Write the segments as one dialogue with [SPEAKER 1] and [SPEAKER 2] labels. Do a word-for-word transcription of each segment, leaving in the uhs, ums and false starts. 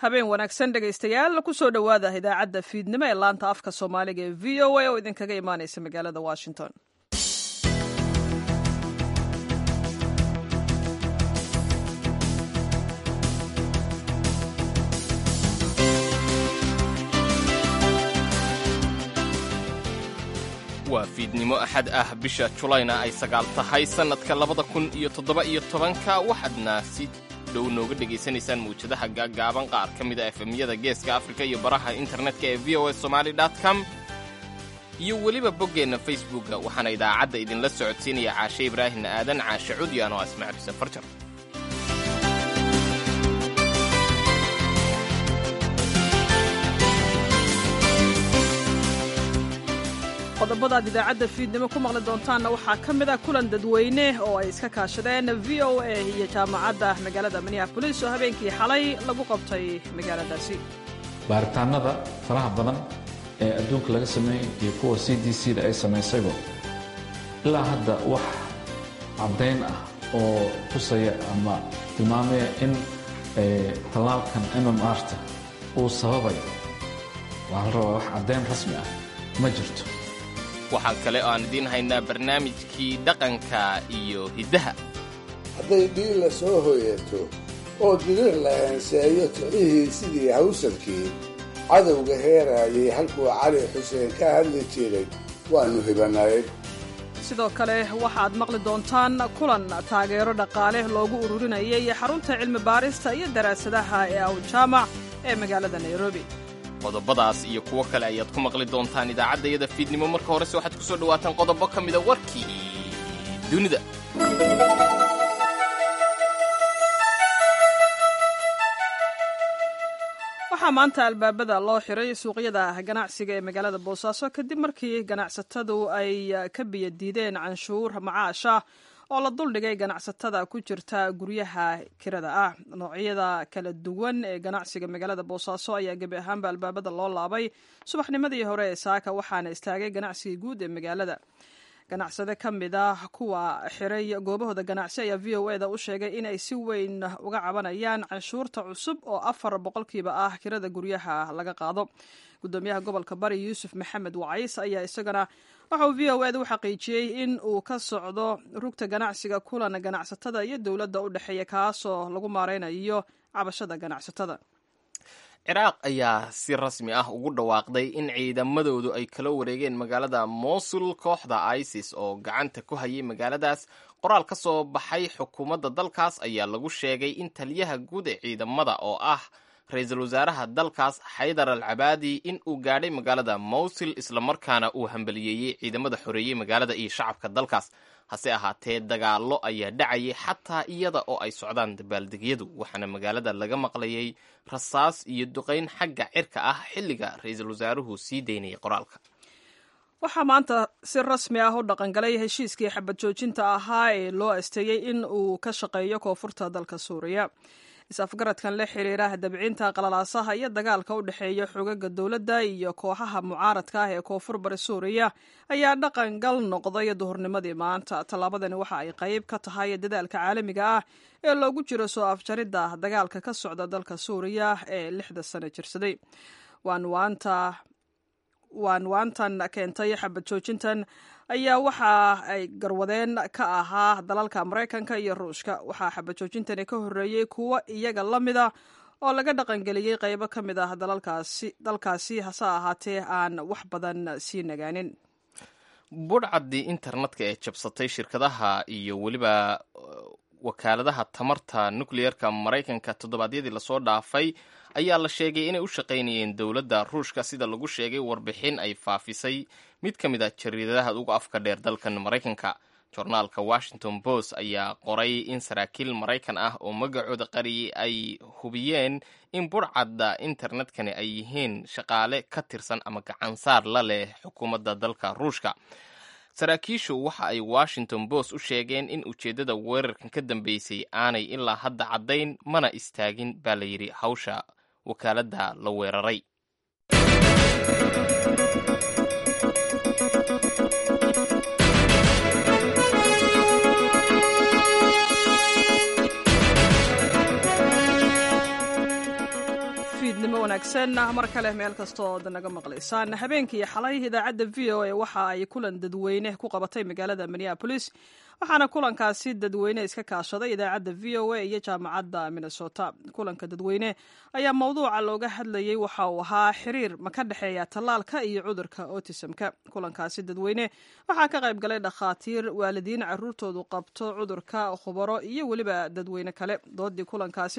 [SPEAKER 1] habeen wanaagsan dhegaystayaal kusoo dhowaada idaacadda fiidnimo ee laanta afka soomaaliga ee v o a oo idinkaga imaanaysa magaalada washington.
[SPEAKER 2] waa fiidnimo axad ah bisha julayna ay sagaal tahay sannadka labada kun iyo toddoba iyo tobanka waxaadna si dhow nooga dhegaysanaysaan mawjadaha gaaggaaban qaar ka mid a efemyada geeska afrika iyo baraha internetka ee v o a somali dot com iyo weliba boggeenna facebookga waxaana idaacadda idinla socodsiinaya caashe ibraahim aadan caashe cudyan oo asmac xuseen farjar.
[SPEAKER 1] qodobadaad idaacadda fiidnimo ku maqli doontaanna waxaa ka mid ah kulan dadweyne oo ay iska kaashadeen v o a iyo jaamacadda magaalada minneabolis oo habeenkii xalay lagu qabtay magaaladaasi.
[SPEAKER 3] baaritaanada faraha badan ee adduunka laga sameeyey iyo kuwa c d c da ay samaysayba ilaa hadda wax caddayn ah oo tusaya ama tilmaamaya in tallaalkan m m r ta uu sababay waxaa la rabaa wax caddayn rasmi ah ma jirto.
[SPEAKER 2] waxaan kale oo aan idiin haynaa barnaamijkii dhaqanka iyo hiddaha.
[SPEAKER 4] hadday dhiil la soo hoyato oo dirir la heenseeyo ticihii sidii hawsalkii cadowga heeraayay halkuu cali xuseen ka hadli jiray waannu hibanayd.
[SPEAKER 1] sidoo kale waxaad maqli doontaan kulan taageero dhaqaale loogu ururinayay xarunta cilmi baarista iyo daraasadaha ee awjaamac ee magaalada nairobi.
[SPEAKER 2] qodobadaas iyo kuwo kale ayaad ku maqli doontaan idaacaddayada fiidnimo. marka horese waxaad ku soo dhowaataan qodobo ka mida warkii dunida.
[SPEAKER 1] waxaa maanta albaabada loo xiray suuqyada ganacsiga ee magaalada boosaaso kadib markii ganacsatadu ay ka biyo diideen canshuur macaasha oo la duldhigay ganacsatada ku jirta guryaha kirada ah. noocyada kala duwan ee ganacsiga magaalada boosaaso ayaa gebi ahaanba albaabada loo laabay subaxnimadii hore ee saaka waxaana istaagay ganacsiga guud ee magaalada. ganacsade ka mid ah kuwa xiray goobahooda ganacsi ayaa v o eda u sheegay inay si weyn uga cabanayaan canshuurta cusub oo afar boqolkiiba ah kirada guryaha laga qaado. gudoomiyaha gobolka bari yuusuf maxamed wacays ayaa isagana waxa uu v o eda u xaqiijiyey in uu ka socdo rugta ganacsiga kulan ganacsatada iyo dowladda u dhexeeya kaasoo lagu maaraynayo cabashada ganacsatada.
[SPEAKER 2] ciraaq ayaa si rasmi ah ugu dhawaaqday in ciidamadoodu ay kala wareegeen magaalada mosul kooxda isis oo gacanta ku hayay magaaladaas. qoraal ka soo baxay xukuumadda dalkaas ayaa lagu sheegay in taliyaha guud ee ciidamada oo ah ra-iisul wasaaraha dalkaas xaydar al cabaadi in uu gaadhay magaalada mowsil islamarkaana uu hambaliyeeyey ciidamada xoreeyey magaalada iyo shacabka dalkaas. hase ahaatee dagaallo ayaa dhacayay xataa iyada oo ay socdaan dabaaldegyadu waxaana magaalada laga maqlayay rasaas iyo duqayn xagga cirka ah xilliga ra-iisul wasaaruhu sii daynayay qoraalka.
[SPEAKER 1] waxaa maanta si rasmi ah u dhaqangalay heshiiskii xabad joojinta ahaa ee loo asteeyey in uu ka shaqeeyo koonfurta dalka suuriya. is-afgaradkan la xiriira dabcinta qalalaasaha iyo dagaalka u dhexeeya xogaga dowladda iyo kooxaha mucaaradka ah ee koonfur bari suuriya ayaa dhaqan gal noqday duhurnimadii maanta. tallaabadani waxa ay qayb ka tahay dadaalka caalamiga ah ee loogu jiro soo afjaridda dagaalka ka socda dalka suuriya ee lixda sano jirsaday. waanwaantan keentay xabad joojintan ayaa waxa ay garwadeen ka ahaa dalalka maraykanka iyo ruushka. waxaa xabad joojintani ka horreeyey kuwo iyaga la mida oo laga dhaqangeliyey qaybo ka mid ah dalkaasi hase ahaatee aan wax badan sii nagaanin.
[SPEAKER 2] budhcaddii internetka ee jabsatay shirkadaha iyo weliba wakaaladaha tamarta nukliyeerka maraykanka toddobaadyadii lasoo dhaafay ayaa la sheegay inay u shaqaynayeen dowladda ruushka sida lagu sheegay warbixin ay faafisay mid ka mid a jariidadaha uga afka dheer dalkan maraykanka. jornaalka washington post ayaa qoray in saraakiil maraykan ah oo magacooda qariyay ay hubiyeen in budhcadda internetkani ay yihiin shaqaale ka tirsan ama gacansaar la leh xukuumadda dalka ruushka. saraakiishu waxa ay washington post u sheegeen in ujeeddada weerarkan ka dambeysay aanay ilaa hadda caddayn mana istaagin baa la yidhi hawsha wakaaladda la weeraray.
[SPEAKER 1] wanaagsan mar kale meel kastoo ad naga maqlaysaan habeenkii xalay idaacadda v o a waxa ay kulan dadweyne ku qabatay magaalada minneapolis waxaana kulankaasi dadweyne iska kaashaday idaacadda v o a iyo jaamacadda minnesota kulanka dadweyne ayaa mowduuca looga hadlayey waxa uu ahaa xiriir ma ka dhexeeya tallaalka iyo cudurka autismka kulankaasi dadweyne waxaa ka qayb galay dhakhaatiir waalidiin caruurtoodu qabto cudurka khubaro iyo weliba dadweyne kale doodii kulankaasi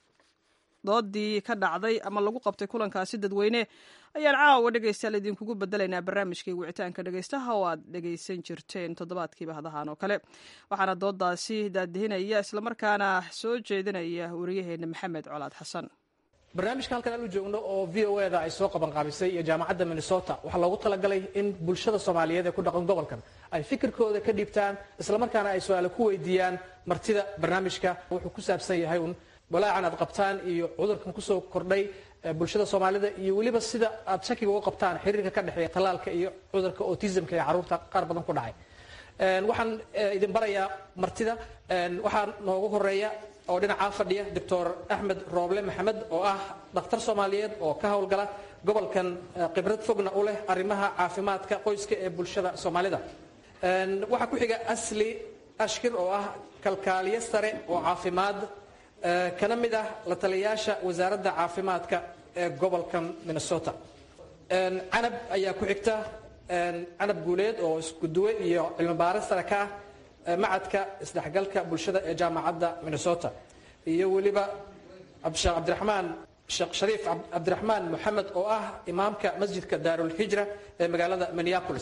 [SPEAKER 1] doodii ka dhacday ama lagu qabtay kulankaasi dadweyne ayaan caawa dhegaystayaal idinkugu bedelaynaa barnaamijkii wicitaanka dhegaystaha oo aad dhegaysan jirteen toddobaadkiiba hadahaan oo kale waxaana doodaasi daadihinaya islamarkaana soo jeedinaya wariyaheena maxamed colaad xasan
[SPEAKER 5] barnaamijka halkan aanu joogno oo v o e da ay soo qaban qaabisay iyo jaamacadda minnesota waxaa loogu talagalay in bulshada soomaaliyeed ee ku dhaqan gobolkan ay fikirkooda ka dhiibtaan islamarkaana ay su-aalo ku weydiiyaan martida barnaamijka wuxuu ku saabsan yahay un walaacan aad qabtaan iyo cudurkan kusoo kordhay bulshada soomaalida iyo weliba sida aad shakiga uga qabtaan xiriirka ka dhexeeya tallaalka iyo cudurka autismka ee carruurta qaar badan ku dhacay waxaan idin barayaa martida waxaa noogu horeeya oo dhinacaa fadhiya doctor axmed rooble maxamed oo ah dhakhtar soomaaliyeed oo ka howlgala gobolkan khibrad fogna u leh arrimaha caafimaadka qoyska ee bulshada soomaalida waxaa ku xiga asli ashkir oo ah kalkaaliye sare oo caafimaad kana mid ah la taliyayaasha wasaaradda caafimaadka ee gobolkan minnesota canab ayaa ku xigta canab guuleed oo iskuduwe iyo cilmi baaris sare ka ah macadka isdhexgalka bulshada ee jaamacadda minnesota iyo weliba sheekh cabdiraxmaan sheekh shariif cabdiraxmaan moxamed oo ah imaamka masjidka daarulhijra ee magaalada minneapolis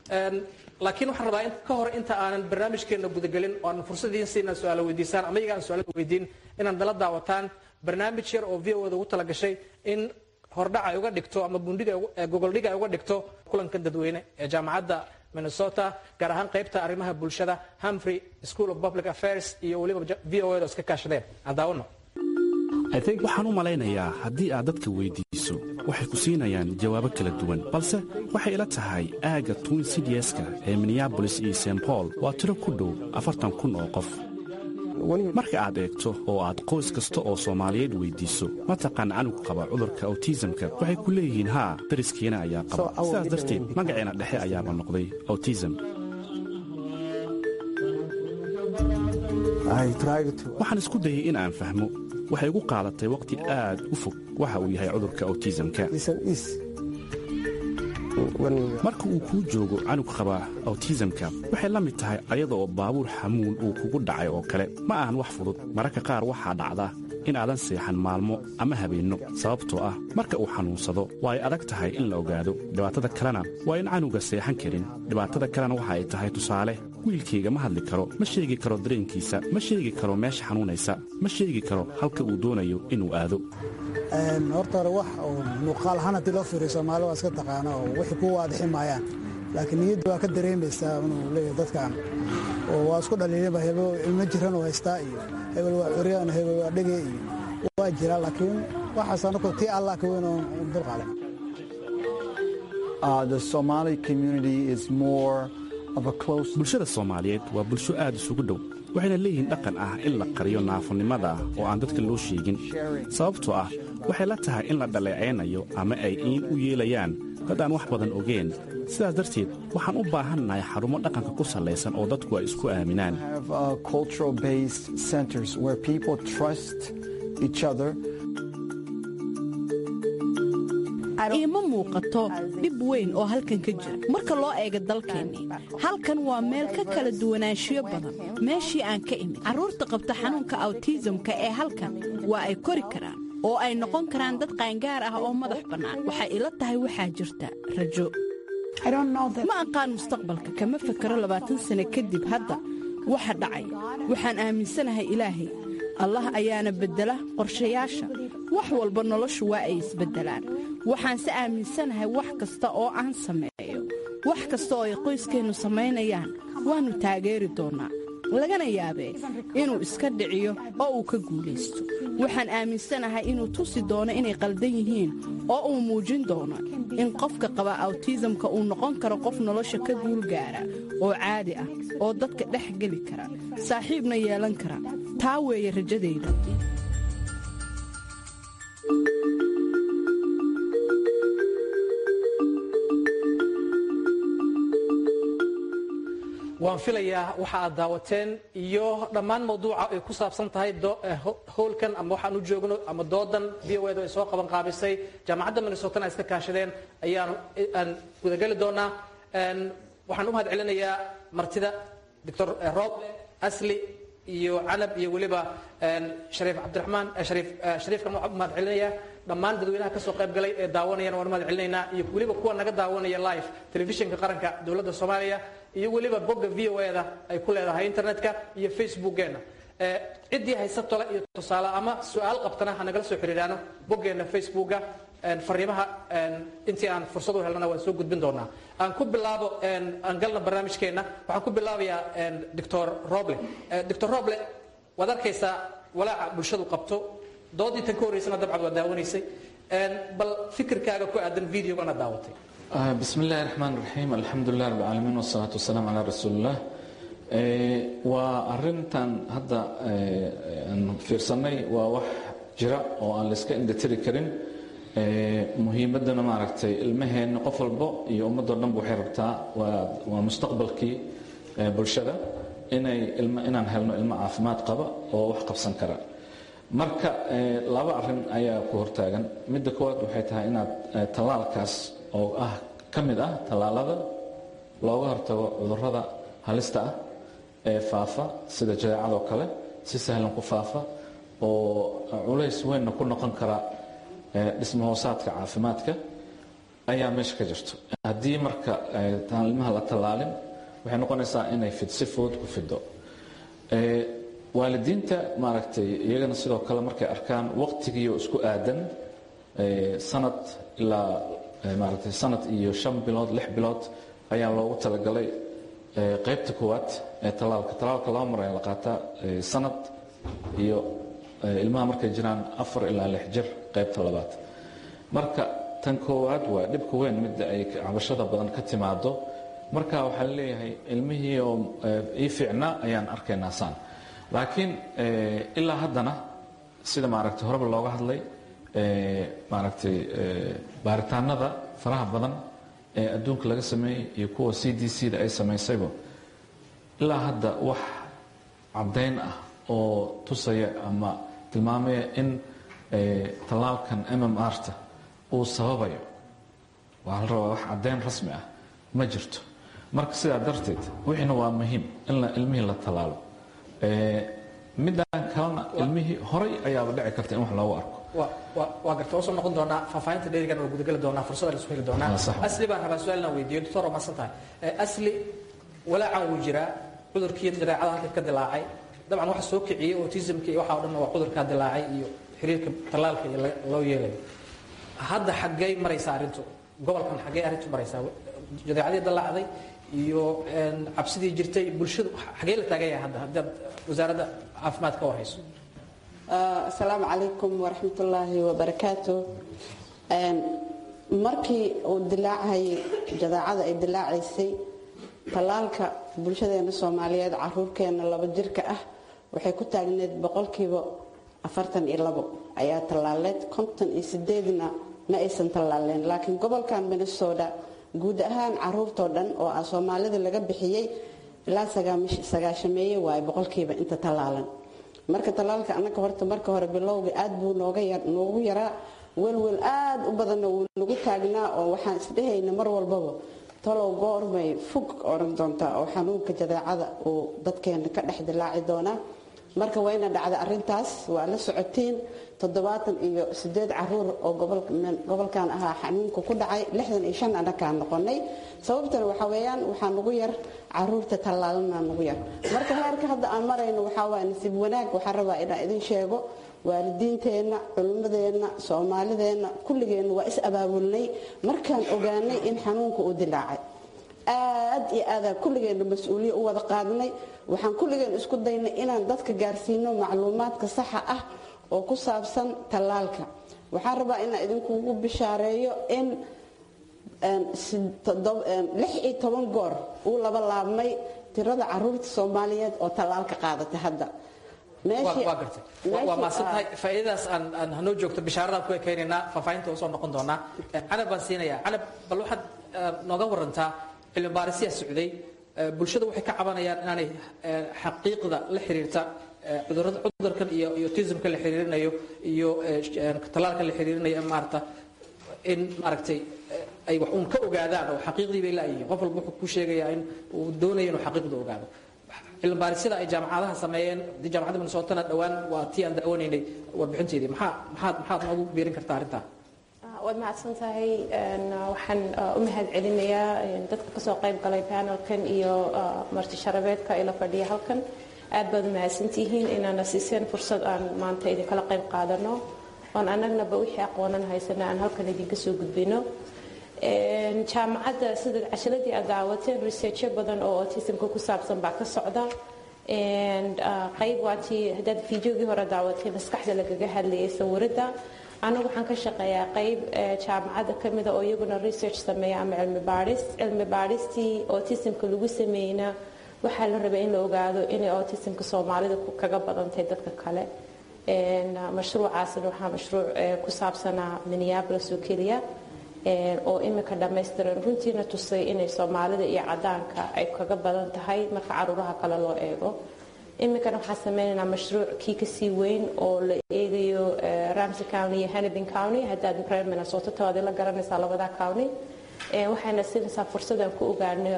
[SPEAKER 5] laakiin waxaan rabaa ka hor inta aanan barnaamijkeena gudagelin oo aan fursadiin siina su-aalo weydiisaan ama iyaga aan su-aalo weydiin inaan dala daawataan barnaamij yar oo v o da ugu talagashay in hordhac ay uga dhigto ama bundhiga gogoldhig ay uga dhigto kulankan dadweyne ee jaamacadda minnesota gaar ahaan qaybta arrimaha bulshada Humphrey School of Public Affairs iyo weliba v o da iska kaashadeen aan daawano
[SPEAKER 6] waxaan u malaynayaa haddii aad dadka weydiiso waxay ku siinayaan jawaabo kala duwan balse waxay ila tahay aagga twin citieska ee minneabolis iyo saint paul waa tiro ku dhow afartan kun oo qof marka aad eegto oo aad qoys kasta oo soomaaliyeed weydiiso mataqaan canugu qaba cudurka autismka waxay ku leeyihiin haa dariskiina ayaa qaba sidaas darteed magaceena dhexe ayaaba noqday autism waxaan isku dayay in aan fahmo waxay igu qaadatay wakhti aad u fog waxa uu yahay cudurka autismka marka uu kuu joogo canug qaba autismka waxay la mid tahay ayada oo baabuur xamuul uu kugu dhacay oo kale ma ahan wax fudud mararka qaar waxaa dhacda in aadan seexan maalmo ama habeenno sababtoo ah marka uu xanuunsado waa ay adag tahay in la ogaado dhibaatada kalena waa in canuga seexan karin dhibaatada kalena waxa ay tahay tusaale wiilkayga ma hadli karo ma sheegi karo dareenkiisa ma sheegi karo meesha xanuunaysa ma sheegi karo halka uu doonayo inuu aado
[SPEAKER 7] horta hore wax oo muuqaal ahaan haddii loo fiiriyo soomaali waa iska taqaana oo wixii ku waadixi maayaan laakiin niyadda waa ka dareemaysaa inuu leeyahay dadkan oo waa isku dhaliilaba hebel ilmo jiran oo haystaa iyo hebel waa curyaan hebel waa dhege iyo waa jira laakiin waxaas anaku tii allah ka weyn oo dulqaadan
[SPEAKER 8] the Somali community is more
[SPEAKER 6] bulshada soomaaliyeed waa bulsho aad isugu dhow waxayna leeyihiin dhaqan ah in la qariyo naafonimada oo aan dadka loo sheegin sababtoo ah waxay la tahay in la dhaleecaynayo ama ay iin u yeelayaan dad aan wax badan ogeen sidaas darteed waxaan u baahannahay xarumo dhaqanka ku sallaysan oo dadku ay isku aaminaan
[SPEAKER 9] iima muuqato dhib weyn oo halkan ka jira marka loo eego dalkeennii halkan waa meel ka kala duwanaanshiyo badan meeshii aan ka imid carruurta qabta xanuunka awtisamka ee halkan waa ay kori karaan oo ay noqon karaan dad qaangaar ah oo madax bannaan waxay ila tahay waxaa jirta rajo ma aqaan mustaqbalka kama fakaro labaatan sane kadib hadda waxa dhacay waxaan aaminsanahay ilaahay allah ayaana beddela qorshayaasha wax walba noloshu waa ay isbeddelaan waxaanse aaminsanahay wax kasta oo aan sameeyo wax kasta oo ay qoyskeennu samaynayaan waannu taageeri doonnaa lagana yaabee inuu iska dhiciyo oo uu ka guulaysto waxaan aaminsanahay inuu tusi doono inay qaldan yihiin oo uu muujin doono in qofka qaba awtisamka uu noqon karo qof nolosha ka guul gaara oo caadi ah oo dadka dhex geli kara saaxiibna yeelan kara taa weeye rajadayda
[SPEAKER 5] waan filayaa waxa aad daawateen iyo dhammaan mawduuca ay ku saabsan tahay howlkan ama waxaan u joogno ama doodan v o edu ay soo qaban qaabisay jaamacadda minnesota ay iska kaashadeen ayaan aan gudagali doonaa waxaan u mahad celinayaa martida doctor roble asli iyo canab iyo weliba shariif cabdiraxmaan shariif shariifkan waxaan u mahad celinayaa dhammaan dadweynaha ka soo qayb galay ee daawanayana waan u mahad celinaynaa iyo weliba kuwa naga daawanaya live telefishinka qaranka dowladda soomaaliya iyo weliba bogga v o e da ay ku leedahay internetka iyo facebookgeena ciddii haysa tole iyo tusaale ama su-aal qabtana ha nagala soo xiriiraano boggeena facebooka fariimaha intii aan fursad u helnana waan soo gudbin doonaa aan ku bilaabo aan galna barnaamijkeena waxaan ku bilaabayaa doctor roble doctor roble waad arkaysaa walaaca bulshadu qabto doodii tan ka horreysana dabcad waa daawanaysay bal fikirkaaga ku aadan videogana daawatay
[SPEAKER 3] بسم الله الرحمن الرحيم الحمد لله رب العالمين والصلاة والسلام على رسول الله وأرنتان هذا فيرسني ووح جرا وأن لسك إن دتري كرين مهمة ما ركتي المهن قفل بو يوم الضرب وحربتا ومستقبل كي برشدة إن الم إن هلنا المعافمات قبا ووح قبسن كرا مركا لابا أرن أيا كورتاجن مد كواد وحيتها إن تلال كاس oo ah ka mid ah tallaalada looga hortago cudurrada halista ah ee faafa sida jadeecada oo kale si sahlan ku faafa oo culays weyn ku noqon kara dhismo hoosaadka caafimaadka ayaa meesha ka jirto haddii marka ilmaha la tallaalin waxay noqonaysaa inay fid si fudud ku fido waalidiinta maaragtay iyagana sidoo kale markay arkaan waqtigiioo isku aadan sanad ilaa maaragtay sanad iyo shan bilood lix bilood ayaa loogu talagalay qaybta koowaad ee talaalka talaalka laba mar ayaa la qaataa sanad iyo ilmaha markay jiraan afar ilaa lix jir qaybta labaad marka tan koowaad waa dhibka weyn midda ay cabashada badan ka timaado marka waxaa leeyahay ilmihii oo ii fiicnaa ayaan arkaynaa saan laakiin ilaa haddana sida maaragtay horeba looga hadlay maaragtay baaritaanada faraha badan ee adduunka laga sameeyey iyo kuwa c d c da ay samaysayba ilaa hadda wax caddayn ah oo tusaya ama tilmaamaya in tallaalkan m m r ta uu sababayo waxaa la rabaa wax caddayn rasmi ah ma jirto marka sidaa darteed wixiina waa muhiim in ilmihii la tallaalo midaan kalena ilmihii horay ayaaba dhici karta in wax loogu arko
[SPEAKER 5] waa garta oo soo noqon doonaa faahfaahinta dheerigan waa gudagali doonaa fursada la soo heli doonaa asli baan rabaa su-aal inaan weydiiyo doctor oo masan tahay asli walaacan wuu jiraa cudurkii jadeecada halka ka dilaacay dabcan waxa soo kiciyey autismka iyo waxa oo dhan waa cudurkaa dilaacay iyo xiriirka tallaalka iyo loo yeelayo hadda xaggay maraysaa arrintu gobolkan xaggay arrintu maraysaa jadeecadii dilaacday iyo cabsidii jirtay bulshadu xaggee la taagan yahay hadda haddaad wasaaradda caafimaadka u hayso
[SPEAKER 10] asalaamu calaykum waraxmatullaahi wabarakaatu markii uu dilaacayay jadeecada ay dilaacaysay tallaalka bulshadeena soomaaliyeed caruurkeena laba jirka ah waxay ku taagneed boqolkiiba afartan iyo labo ayaa tallaaleed konton iyo sideedna ma aysan tallaaleen laakiin gobolkan minnesota guud ahaan caruurtoo dhan oo ah soomaalida laga bixiyey ilaa sagaashameeye waaye boqolkiiba inta tallaalan marka tallaalka annaga horta marka hore bilowga aad buu noogu yaraa welwel aad u badanna wuu nagu taagnaa oo waxaan isdhehayna mar walbaba talow goormay fog oran doontaa oo xanuunka jadeecada uu dadkeena ka dhex dilaaci doonaa marka wayna dhacda arintaas waa la socotiin toddobaatan iyo sideed caruur oo gobolkan ahaa xanuunka ku dhacay lixdan iyo shan anakaan noqonay sababtana waxa weeyaan waxaa nagu yar caruurta tallaalana nagu yar marka heerka hadda aan marayno waxaa waa nasiib wanaag waxaa rabaa inaan idin sheego waalidiinteenna culimmadeenna soomaalideenna kulligeenna waa is abaabulnay markaan ogaanay in xanuunka uu dilaacay aad iyo aada kulligeenna mas-uuliya u wada qaadnay waxaan kulligeen isku daynay inaan dadka gaarsiino macluumaadka saxa ah oo ku saabsan tallaalka waxaan rabaa inaan idinkugu bishaareeyo in lix iyo toban goor uu laba laabmay tirada caruurta soomaaliyeed oo tallaalka qaadatay hadda
[SPEAKER 5] waa maasantahay faa'iidadaas aan hanoo joogto bishaaradan ku ekaynaynaa faahfaahinta usoo noqon doonaa canab baan siinayaa canab bal waxaad nooga warantaa cilmi baarisiyaa socday bulshada waxay ka cabanayaan inaanay xaqiiqda la xiriirta cudurrada cudurkan iyo autismka la xiriirinayo iyo talaalka la xiriirinayo maarta in maaragtay ay wax uun ka ogaadaan oo xaqiiqdii bay laayihiin qof walba wuxuu ku sheegayaa in uu doonayo inuu xaqiiqda ogaado cilmi baarisada ay jaamacadaha sameeyeen haddii jaamacadda minnesotana dhowaan waa tii aan daawanaynay warbixinteedii maxaa maxaad maxaad noogu biirin kartaa arrintaa
[SPEAKER 11] waad mahadsan tahay waxaan u mahad celinayaa dadka kasoo qayb galay panelkan iyo marti sharabeedka ila fadhiya halkan aad baad u mahadsantihiin inaana siiseen fursad aan maanta idinkala qayb qaadano oon annagnaba wixii aqoonan haysana aan halkan idinka soo gudbino jaamacadda sida cashiradii aad daawateen researchyo badan oo autismka ku saabsan baa ka socda qayb waatii haddaad fiidiogii hore daawatay maskaxda lagaga hadlayay sawirada anagu waxaan ka shaqeeyaa qayb jaamacadda ka mida oo iyaguna research sameeya ama cilmi baadhis cilmi baadhistii autismka lagu sameeyna waxaa la rabay in la ogaado inay autismka soomaalida kaga badantay dadka kale mashruucaasna waxaa mashruuc ku saabsanaa minneapolis oo keliya oo imika dhammaystiran runtiina tusay inay soomaalida iyo cadaanka ay kaga badan tahay marka caruuraha kale loo eego iminkana waxaan sameynaynaa mashruuc kii kasii weyn oo la eegayo Ramsey County iyo Hennepin County haddaad reer Minnesota tawaadi la garanaysaa labada county waxayna siinaysaa fursad aan ku ogaano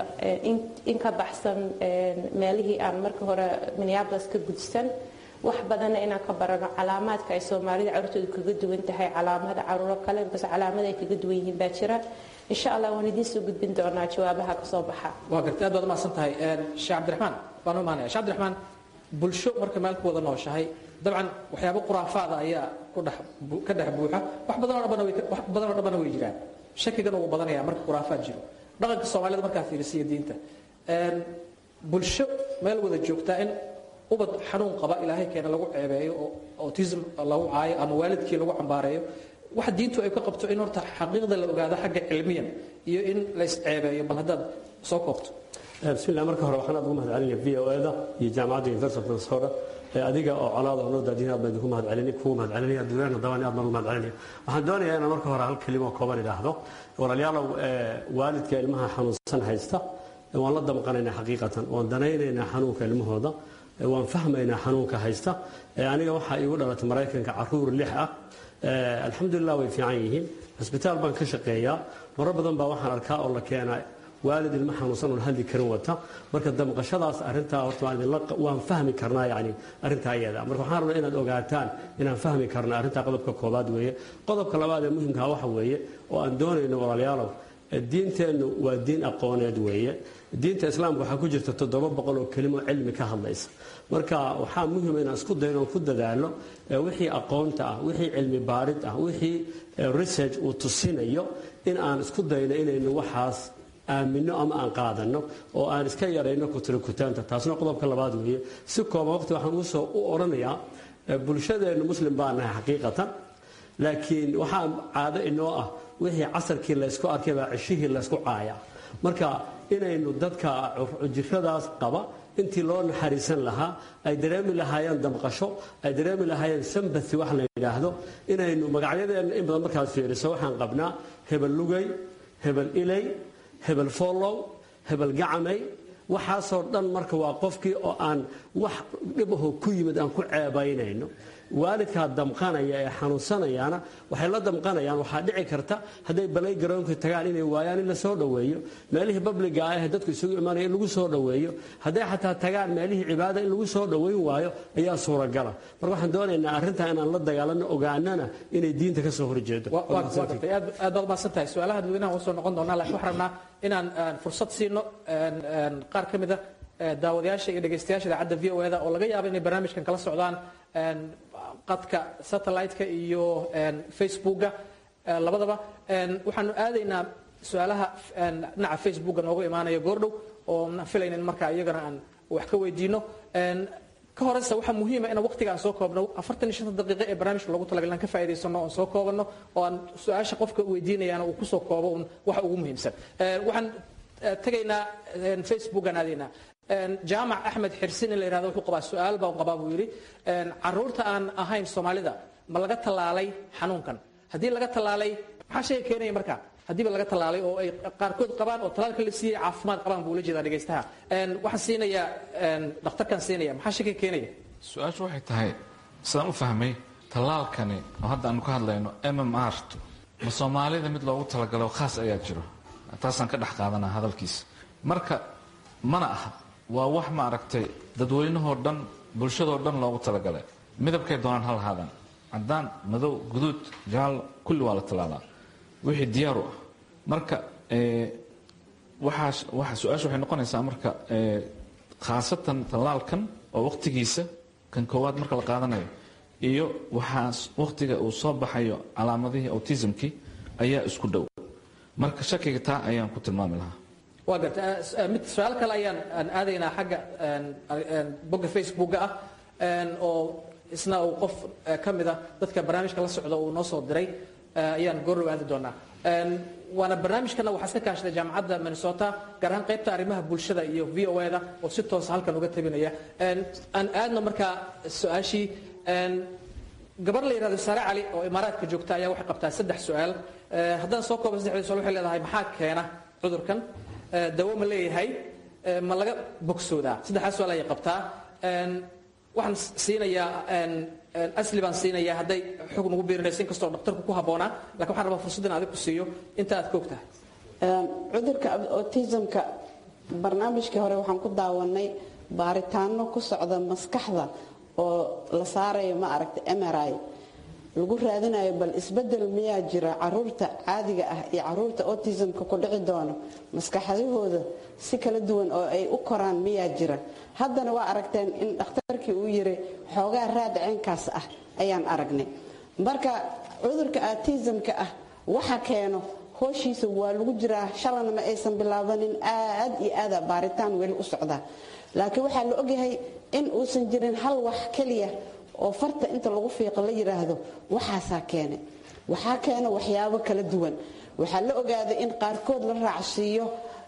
[SPEAKER 11] in ka baxsan meelihii aan marka hore Minneapolis ka gudsan wax badan inaan ka barano calaamaadka ay Soomaalida carruurtooda kaga duwan tahay calaamada carruur kale because calaamada ay kaga duwan yihiin baa jira insha Allah waan idin soo gudbin doonaa jawaabaha ka soo baxa
[SPEAKER 5] waa gartay aad baad mahadsan tahay Sheekh Cabdiraxmaan baan u maanaya Sheekh Cabdiraxmaan bulsho marka meel ku wada nooshahay dabcan waxyaabo quraafaada ayaa ku dhex ka dhex buuxa wax badan oo dhan way wax badan oo dhan way jiraan shakigan uu badanaya marka quraafaad jiro dhaqanka Soomaalida marka fiirisiyo diinta een bulsho meel wada joogta in ubad xanuun qaba ilaahay keena lagu ceebeeyo oo autism lagu caayo ama waalidkii lagu cambaareeyo wax diintu ay ka qabto in horta xaqiiqda la ogaado xagga cilmiyan iyo in la is ceebeeyo bal haddaad soo koobto
[SPEAKER 12] bismillah marka hore waxaan aad ugu mahad celinaya v o da iyo jaamacadda University of Minnesota adiga oo colaada oo daadinaad baan ku mahad celinay ku mahad celinaya dadweynaha dawaan aad baan ugu mahad celinaya waxaan doonayaa inaan marka hore hal kelimo kooban idhaahdo walaalayaal waalidka ilmaha xanuunsan haysta waan la damqanaynaa xaqiiqatan waan danaynaynaa xanuunka ilmahooda waan fahmaynaa xanuunka haysta aniga waxa igu dhalatay Mareykanka caruur lix ah alxamdulillah way fiican yihiin isbitaal baan ka shaqeeyaa marar badan baa waxaan arkaa oo la keenay waalid ilma xanuunsan oo hadli karin wata marka damqashadaas arinta horta waan fahmi karnaa yani arinta ayada marka waxaan rabaa inaad ogaataan inaan fahmi karnaa arinta qodobka koobaad weeye qodobka labaad ee muhiimka waxa weeye oo aan doonayno walaalayaal diinteenu waa diin aqooneed weeye diinta islaamka waxaa ku jirta toddoba boqol oo kelimo cilmi ka hadlaysa marka waxaa muhiim in aan isku dayno ku dadaalo wixii aqoonta ah wixii cilmi baarid ah wixii research uu tusinayo in aan isku dayno inaynu waxaas aamino ama aan qaadano oo aan iska yareyno kutirkutaanta taasna qodobka labaad weeye si kooban waqti waxaan u soo u oranayaa bulshadeenu muslim baa nahay xaqiiqatan laakiin waxaa caado inoo ah wixii casarkii la isku arkay baa cishihii la isku caaya marka inaynu dadka jirradaas qaba intii loo naxariisan lahaa ay dareemi lahaayeen damqasho ay dareemi lahaayeen sympathy wax la yiraahdo inaynu magacyadeena in badan markaad fiiriso waxaan qabnaa hebel lugay hebel ilay hebel follow hebel gacamay waxaasoo dhan marka waa qofkii oo aan wax dhibaho ku yimid aan ku ceebaynayno waalidka damqanaya ee xanuunsanayana waxay la damqanayaan waxa dhici karta haday balay garoonka tagaan inay waayaan in la soo dhaweeyo meelihii public ah ee dadku isugu imaanayeen in lagu soo dhaweeyo haday xataa tagaan meelihii cibaada in lagu soo dhaweyn waayo ayaa suuragal ah marka waxaan doonaynaa arrinta inaan la dagaalano ogaanana inay diinta ka soo horjeedo
[SPEAKER 5] aad baad maasantahay su'aalaha dadweynaha soo noqon doonaa laakiin waxaan rabnaa inaan fursad siino qaar ka mid ah daawadayaasha iyo dhageystayaasha idaacadda v o da oo laga yaabo inay barnaamijkan kala socdaan qadka satellite-ka iyo facebooka labadaba waxaanu aadaynaa su'aalaha dhinaca facebooka noogu imaanaya goordhow oo aan filayna in markaa iyagana aan wax ka weydiino ka horeysa waxaa muhiima in waqtiga aan soo koobno afartan iyo shan daqiiqo ee barnaamijka loogu talagalay aan ka faa'iideysano oo soo koobano oo aan su'aasha qofka weydiinayana uu ku soo koobo waxa ugu muhiimsan waxaan tagaynaa facebook aan aadaynaa jaamac axmed xirsin in la yirahdo wuxuu qabaa su'aal baa qabaa buu yiri caruurta aan ahayn Soomaalida ma laga talaalay xanuunkan hadii laga talaalay maxaa shay keenay marka haddiiba laga tallaalay oo ay qaarkood qabaan oo tallaalka la siiyey caafimaad qabaan buu ula jeedaa dhegaystaha waxaan siinayaa dhakhtarkan siinaya maxaa shaki keenaya
[SPEAKER 3] su-aashu waxay tahay sidaan u fahmay tallaalkani oo hadda aanu ka hadlayno m m r t ma soomaalida mid loogu talagalo khaas ayaa jiro taasaan ka dhex qaadanaa hadalkiisa marka mana aha waa wax ma aragtay dadweynahoo dhan bulshadoo dhan loogu talagalay midabkay doonaan ha lahaadaan caddaan madow guduud jaallo kulli waa la tallaalaa wixii diyaar u ah marka waxaa su-aasha waxay noqonaysaa marka khaasatan tallaalkan oo waqtigiisa kan koowaad marka la qaadanayo iyo waxaa waqtiga uu soo baxayo calaamadihii autismkii ayaa isku dhow marka shakiga taa ayaan ku tilmaami lahaa
[SPEAKER 5] waa garta mid su-aal kale ayaan aan aadaynaa xagga bogga facebooka ah oo isna uu qof ka mida dadka barnaamijka la socda uu noo soo diray ayaan goordhow aadi doonaa waana barnaamijkana waxaa iska kaashaday jaamacadda minnesota gaar ahaan qaybta arrimaha bulshada iyo v o da oo si toosa halkan uga tabinaya aan aadno markaa su-aashii gabar la yidhahdo saare cali oo imaaraadka joogta ayaa waxay qabtaa saddex su-aal haddaan soo kooba saddexdii su-aal waxay leedahay maxaa keena cudurkan dawo ma leeyahay ma laga bogsoodaa saddexdaas su-aal ayay qabtaa waxaan siinayaa asli baan siinayaa hadday xog nagu biirinayso inkastoo dhakhtarku ku habboonaa lakin waxaan rabaa fursad in adig ku siiyo inta aad ka og tahay
[SPEAKER 10] cudurka autismka barnaamijkii hore waxaan ku daawanay baaritaano ku socda maskaxda oo la saarayo ma aragta m r i lagu raadinayo bal isbedel miyaa jira caruurta caadiga ah iyo caruurta autismka ku dhici doono maskaxdahooda si kala duwan oo ay u koraan miyaa jira haddana waa aragteen in dhakhtarkii uu yiri xoogaa raad ceenkaas ah ayaan aragnay marka cudurka autismka ah waxa keeno hooshiisa waa lagu jiraa shalana ma aysan bilaabanin aad iyo aad baaritaan weli u socda laakiin waxaa la ogyahay in uusan jirin hal wax kaliya oo farta inta lagu fiiqo la yiraahdo waxaasaa keene waxaa keena waxyaabo kala duwan waxaa la ogaaday in qaarkood la raacsiiyo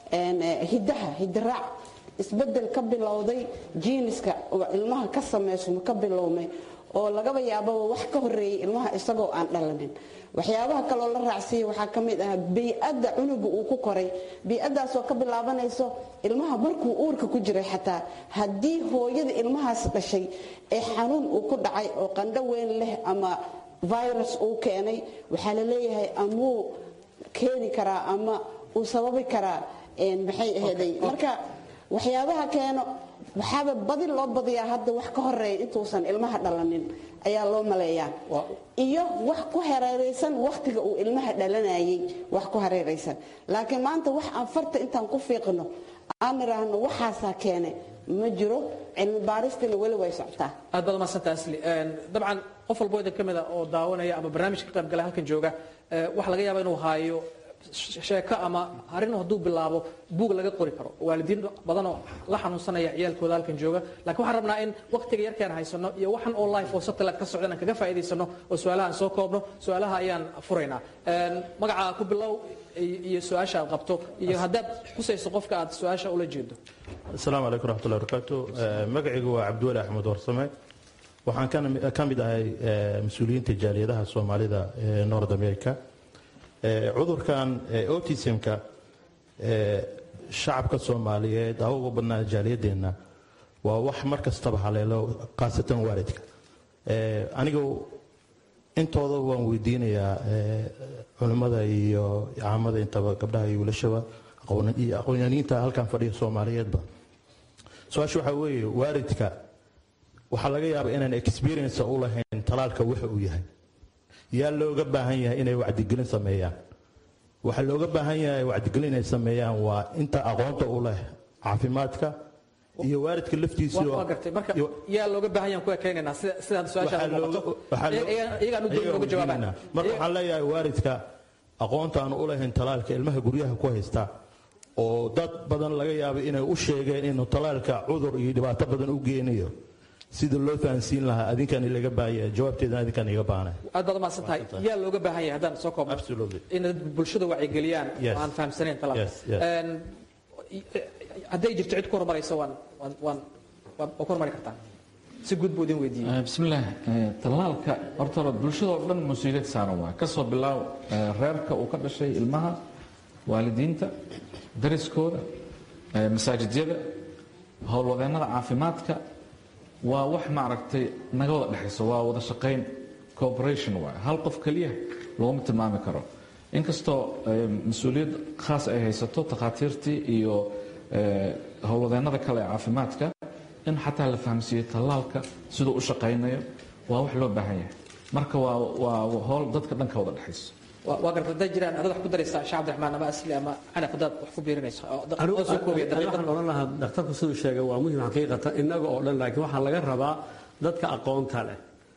[SPEAKER 10] hidaha hidiraac isbedel ka bilowday jiiniska oo ilmaha ka sameysmo ka bilowmay oo lagaba yaababa wax ka horeeyay ilmaha isagoo aan dhalanin waxyaabaha kaloo la raacsiiyay waxaa ka mid ah bii'adda cunuga uu ku koray bii'addaasoo ka bilaabanayso ilmaha markuu uurka ku jiray xataa haddii hooyada ilmahaas dhashay ee xanuun uu ku dhacay oo qandho weyn leh ama virus uu keenay waxaa la leeyahay amuu keeni karaa ama uu sababi karaa maxay aheeday marka waxyaabaha keeno waxaaba badi loo badiyaa hadda wax ka horeeya intuusan ilmaha dhalanin ayaa loo maleeyaa iyo wax ku hareeraysan waqtiga uu ilmaha dhalanayay wax ku hareeraysan laakiin maanta wax aan farta intaan ku fiiqno aan niraahno waxaasaa keene ma jiro cilmi baaristana weli way socotaa
[SPEAKER 5] aad baad mahadsantahay asli dabcan qof walbo idin ka mid a oo daawanaya ama barnaamijka ka qayb gala halkan jooga waxa laga yaabaa inuu haayo sheeko ama arrin hadduu bilaabo buug laga qori karo waalidiin badanoo la xanuunsanaya ciyaalkooda halkan jooga laakiin waxaan rabnaa in waqtiga yarkaan haysano iyo waxan oo life oo satellite ka socda inaan kaga faa'iidaysano oo su-aalahaan soo koobno su-aalaha ayaan furaynaa magacaa ku bilow iyo su-aasha aad qabto iyo haddaad xusayso qofka aad su-aasha ula jeedo
[SPEAKER 13] asalaamu calaykum raxmatullahi barakaatu magacaygu waa cabdiwali axmed warsame waxaan ka mid ahay mas-uuliyiinta jaaliyadaha soomaalida ee north america cudurkan autismka shacabka soomaaliyeed aa uga badnaa jaaliyadeenna waa wax mar kastaba haleelo khaasatan waalidka aniga intooda waan weydiinayaa culimmada iyo caamada intaba gabdhaha iyo wiilashaba iyo aqoonyaniinta halkan fadhiya soomaaliyeedba su-aasha waxaa weeye waalidka waxaa laga yaabaa inaan experience u lahayn talaalka waxa uu yahay yaa looga baahan yahay inay wacdigelin sameeyaan waxaa looga baahan yahay wacdigelin inay sameeyaan waa inta aqoonta u leh caafimaadka iyo waalidka laftiisa
[SPEAKER 5] waa gartay marka yaa looga baahan yahay ku ekeenayna sida sida su'aasha iyagaan u doon uga jawaabaan
[SPEAKER 13] marka waxaan leeyahay waalidka aqoonta aan u lahayn talaalka ilmaha guryaha ku haysta oo dad badan laga yaabo inay u sheegeen inuu talaalka cudur iyo dhibaato badan u geenayo sida loo fahansiin lahaa adinkan laga baahaya jawaabteedana adinkan iga baahnay
[SPEAKER 5] aad baad mahadsan tahay yaa looga baahan yahay haddaan soo koobno in bulshada wacyigeliyaan oo aan fahamsanayn talaalka hadday jirto cid ku horumaraysa waan waan waan ku horumari kartaan si guud buu idin weydiiyey.
[SPEAKER 3] bismillaah tallaalka horta hore bulshadoo dhan mas-uuliyad saaran waa ka soo bilaabo reerka uu ka dhashay ilmaha, waalidiinta, dariskooda, masaajidyada, howlwadeennada caafimaadka. waa wax maaragtay naga wada dhexayso, waa wada shaqayn, cooperation waay. hal qof keliya laguma tilmaami karo. inkastoo mas-uuliyad khaas ay haysato takhaatiirtii iyo howlwadeennada kale ee caafimaadka, in xataa la fahamsiiyo tallaalka siduu u shaqaynayo waa wax loo baahan yahay. marka waa waa howl dadka dhan ka wada dhexayso.
[SPEAKER 5] waa garta hadday jiraan adad wax ku daraysaa sheekh cabdiraxmaan ama asli ama canaf haddaad wax ku biirinayso
[SPEAKER 12] waxaan odhan lahaa dhakhtarku siduu sheegay waa muhim xaqiiqatan innaga oo dhan, laakiin waxaa laga rabaa dadka aqoonta leh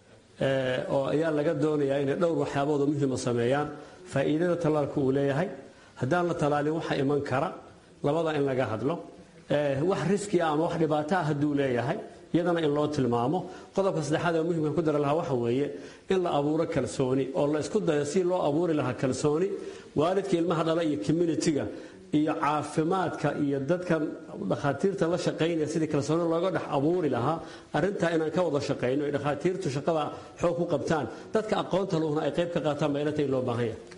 [SPEAKER 12] oo ayaa laga doonayaa inay dhowr waxyaabood oo muhiima sameeyaan. faa'iidada tallaalku uu leeyahay, haddaan la tallaalin waxa iman kara, labada in laga hadlo. wax riski ah ama wax dhibaato ah hadduu leeyahay iyadana in loo tilmaamo. qodobka saddexaad ee muhimka ku dari lahaa waxa weeye in la abuuro kalsooni oo la isku dayo si loo abuuri lahaa kalsooni waalidka ilmaha dhala iyo community-ga iyo caafimaadka iyo dadka dhakhaatiirta la shaqaynaya sidii kalsooni looga dhex abuuri lahaa. arrintaa inaan ka wada shaqayno ay dhakhaatiirtu shaqada xoog ku qabtaan, dadka aqoonta luhna ay qayb ka qaataan baa ilata in loo baahan yahay.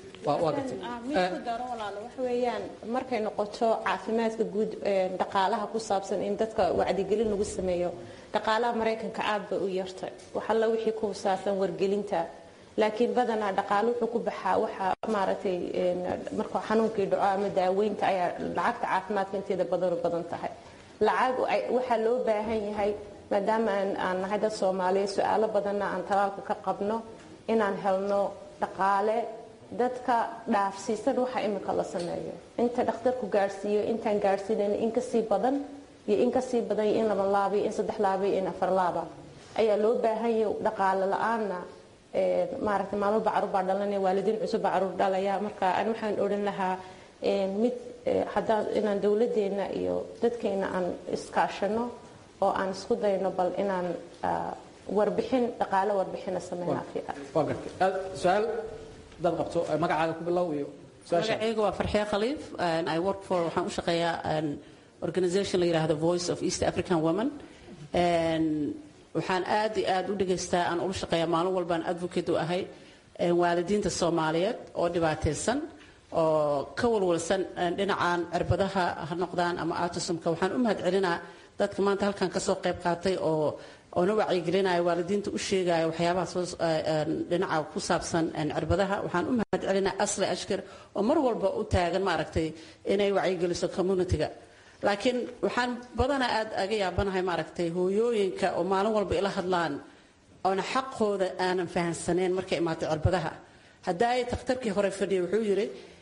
[SPEAKER 11] midku daro walaalo waxa weeyaan markay noqoto caafimaadka guud dhaqaalaha ku saabsan in dadka wacdigelin lagu sameeyo, dhaqaalaha Mareykanka aad bay u yartay waxa la wixii ku saabsan wargelinta, laakiin badanaa dhaqaalo wuxuu ku baxaa waxa maaragtay marka xanuunkii dhaco ama daaweynta ayaa lacagta caafimaadka inteeda badan u badan tahay. lacag waxa loo baahan yahay maadaama aan nahay dad Soomaaliyeed su'aalo badanna aan talaalka ka qabno inaan helno dhaqaale dadka dhaafsiisan waxa imika la sameeyo. inta dhakhtarku gaarsiiyo intaan gaarsiinayn in ka sii badan iyo in ka sii badan in laba laab iyo in saddex laab iyo in afar laab ayaa loo baahan yahay. dhaqaale la'aanna ee maaragtay maalmo bacruur baa dhalanaya, waalidiin cusub bacruur dhalaya. marka aan waxaan odhan lahaa mid haddaan inaan dowladeena iyo dadkeena aan iskaashano oo aan isku dayno bal inaan warbixin dhaqaale warbixina sameynaa fiican.
[SPEAKER 5] waa gartay su'aal dad qabto magacaaga ku bilow iyo su'aasha.
[SPEAKER 14] magacaygu waa Farxiya Khaliif and I work for waxaan u shaqeeyaa an organization la yiraahdo Voice of East African Women and waxaan aad iyo aad u dhageystaa aan u shaqeeyaa maalin walba aan advocate u ahay waalidiinta Soomaaliyeed oo dhibaataysan oo ka walwalsan dhinacaan cirbadaha ha noqdaan ama autismka. waxaan u mahadcelinaa dadka maanta halkan ka soo qayb qaatay oo oo na wacyigelinaya waalidiinta u sheegaya waxyaabaha soo dhinaca ku saabsan cirbadaha. waxaan u mahadcelinaa Asli Ashkar oo mar walba u taagan maaragtay inay wacyigeliso community-ga. laakiin waxaan badanaa aad aga yaabanahay maaragtay hooyooyinka oo maalin walba ila hadlaan oona xaqooda aanan fahansaneyn markay imaato cirbadaha. haddaay takhtarkii hore fadhiya wuxuu yidhi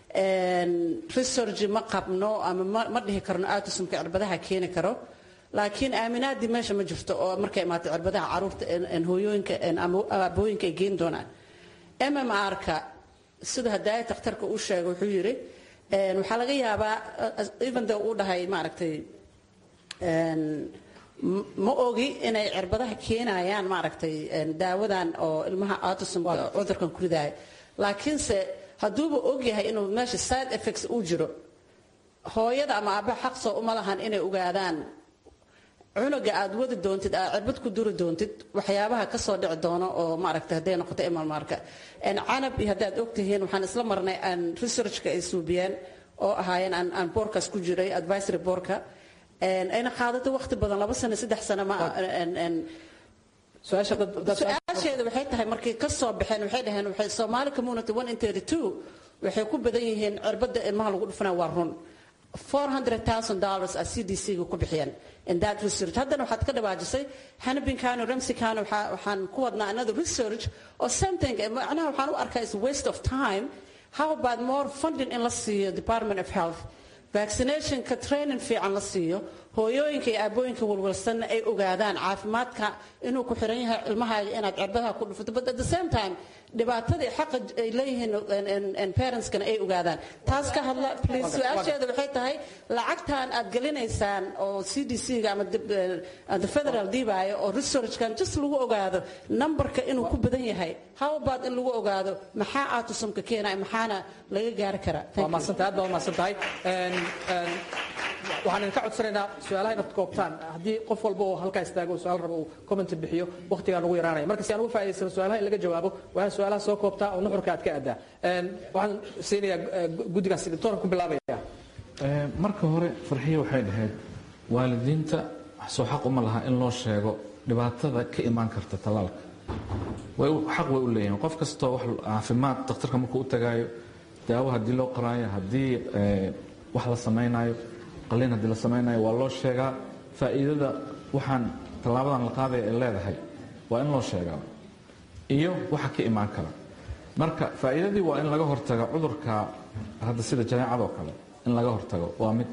[SPEAKER 14] research ma qabno ama ma dhihi karno autismka cirbadaha keeni karo, laakiin aaminaadii meesha ma jirto oo markay imaato cirbadaha caruurta hooyooyinka ama aabooyinka ay geeni doonaan. M M R-ka sida haddaay takhtarka uu sheegay wuxuu yidhi waxaa laga yaabaa even though uu dhahay maaragtay ma ogi inay cirbadaha keenayaan maaragtay daawadan oo ilmaha autismka cudurkan ku ridaaya, laakiinse hadduuba ogyahay inuu meesha side effects uu jiro, hooyada ama aabbaha xaq soo uma lahan inay ogaadaan cunuga aad wadi doontid aad cirbad ku duri doontid waxyaabaha ka soo dhici doono oo maaragtay hadday noqoto imalmarka canab iyo haddaad ogtihiin waxaan isla marnay aan researchka ay suubiyeen oo ahaayeen aan boorkaas ku jiray advisory boorka ayna qaadato waqti badan laba sano saddex sano ma su-aasheeda waxay tahay markay ka soo baxeen waxay dhaheen waxay Somali community one in thirty-two waxay ku badan yihiin cirbada ilmaha lagu dhufanaa waa run four hundred thousand dollars a C D C-ga ku bixiyeen in that research. haddana waxaad ka dhawaajisay Hannibin-kan iyo Ramsey-kan waxaan ku wadnaa another research or something. macnaha waxaan u arkaa is waste of time. how about more funding in la siiyo Department of Health, vaccinationka training fiican la siiyo, hooyooyinka iyo aabooyinka walwalsanna ay ogaadaan caafimaadka inuu ku xiran yahay ilmahaaga inaad cirbadaha ku dhufato, but at the same time dhibaatadii xaqa ay leeyihiin parentskana ay ogaadaan. taas ka hadla please. su-aasheeda waxay tahay lacagtan aad gelinaysaan oo C D C-ga ama the federal diibaayo oo researchkan just lagu ogaado numberka inuu ku badan yahay, how about in lagu ogaado maxaa autismka keenaya maxaana laga gaari karaa.
[SPEAKER 5] waa mahadsantahay, aad baa u mahadsantahay. waxaan idinka codsanaynaa su-aalaha inaad koobtaan haddii qof walba oo halkaa istaago oo su-aal rabo uu comment bixiyo waqtigaan ugu yaraanaya marka si aan uga faa'iidaysano su-aalaha in laga jawaabo waa in su-aalaha soo koobtaa oo nuxurka aad ka addaa waxaan siinayaa guddigaas doctoran ku bilaabaya
[SPEAKER 3] marka hore farxiye waxay dhahayd waalidiinta soo xaq uma laha in loo sheego dhibaatada ka imaan karta tallaalka xaq way u leeyihiin qof kastoo wax caafimaad dhakhtarka markuu u tagaayo daawo haddii loo qoraayo haddii wax la samaynayo qalliin haddii la samaynayo waa loo sheegaa faa'iidada waxaan tallaabadan la qaadaya ay leedahay waa in loo sheegaa iyo waxa ka imaan kara marka faa'iidadii waa in laga hortago cudurka hadda sida jadeecadoo kale in laga hortago waa mid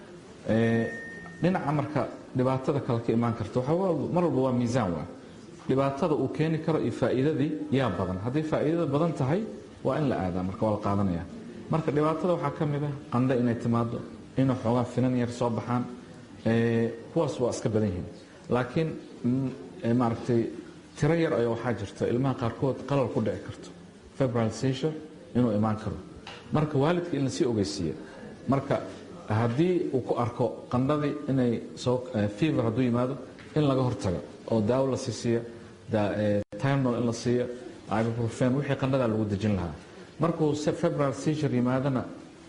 [SPEAKER 3] dhinaca marka dhibaatada kale ka imaan karta mar walba waa miisaan waa dhibaatada uu keeni karo iyo faa'iidadii yaa badan haddii faa'iidada badan tahay waa in la aadaa marka waa la qaadanaya marka dhibaatada waxaa ka mid ah qandho inay timaado inuu xoogaa finan yar soo baxaan kuwaas waa iska badan yihiin laakiin maaragtay tiro yar ayaa waxaa jirta ilmaha qaarkood qalal ku dhici karto febrile seizure inuu imaan karo marka waalidka in lasii ogeysiiya marka haddii uu ku arko qandhadii inay soo fever hadduu yimaado in laga hortago oo daawo la sii siiya Tylenol in la siiyo ibuprofen wixii qandhada lagu dejin lahaa markuu febrile seizure yimaadana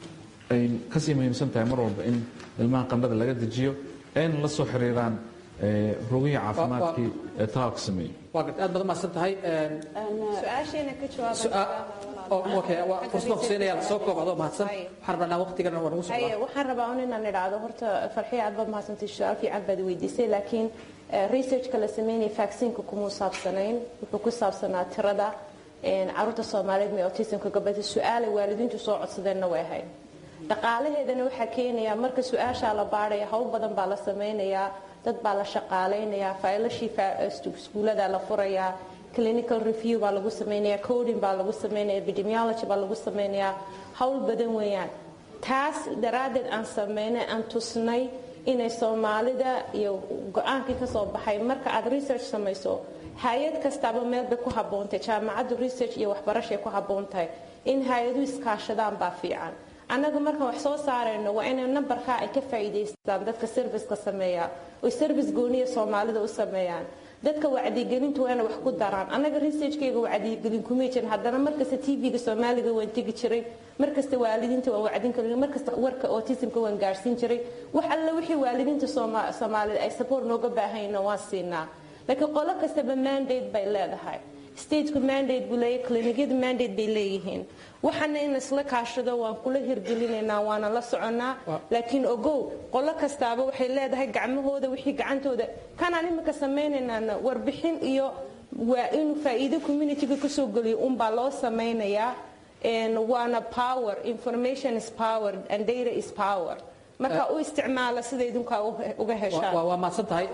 [SPEAKER 3] ay kasii muhiimsan tahay mar walba in ilmaha qandhada laga dejiyo in la soo xiriiraan rugihii caafimaadkii ee talaalka sameeyey
[SPEAKER 5] waa aad badan maasan tahay
[SPEAKER 11] su-aasheena ka jawaabaa
[SPEAKER 5] okay waa fursad siinaya soo koobado mahadsan waxaan rabnaa waqtigana waa nagu socdaa
[SPEAKER 11] waxaan rabaa un inaan idhaahdo horta farxiya aad baad mahadsantay su-aal fiican baad weydiisay laakiin researchka la sameynaya vaccineka kuma saabsanayn wuxuu ku saabsanaa tirada caruurta soomaaliyeed mee autismka gabadha su-aalay waalidiintu soo codsadeenna way ahayd dhaqaalaheedana waxaa keenaya marka su-aashaa la baadhaya hawl badan baa la sameynayaa dad baa la shaqaalaynayaa faylashii iskuulada la furayaa clinical review baa lagu sameynaya coding baa lagu sameynaya epidemiology baa lagu sameynayaa hawl badan weeyaan taas daraaddeed aan sameynay aan tusnay inay soomaalida iyo go-aankii ka soo baxay marka aad research samayso hay-ad kastaaba meel bay ku habboontahay jaamacaddu research iyo waxbarashay ku habboon tahay in hay-aduhu iskaashadaan baa fiican annaga markaan wax soo saarayno waa inay nambarkaa ay ka faa'iidaystaan dadka serviceka sameeya oy service gooniya soomaalida u sameeyaan dadka wacdigelintu waa inay wax ku daraan annaga researchkayga wacdigelin kumay jirin haddana markasta t v-ga soomaaliga waan tegi jiray markasta waalidiinta waan wacdin karin markasta warka autismka waan gaarsiin jiray wax alla wixii waalidiinta soomaalida ay support nooga baahayna waan siinaa laakiin qolo kastaba mandate bay leedahay stateku mandate buu leeyahay clinicyadu mandate bay leeyihiin waxaana in isla kaashado waan kula hirgelinaynaa waana la soconaa laakiin ogow qolo kastaaba waxay leedahay gacmahooda wixii gacantooda kanaan imika samaynaynaa warbixin iyo waa inuu faa'iido communityga kasoo geliyo unbaa loo samaynayaa waana power information is power and data is power marka u isticmaala sida idinkaa uga heshaan
[SPEAKER 5] waa maadsan tahay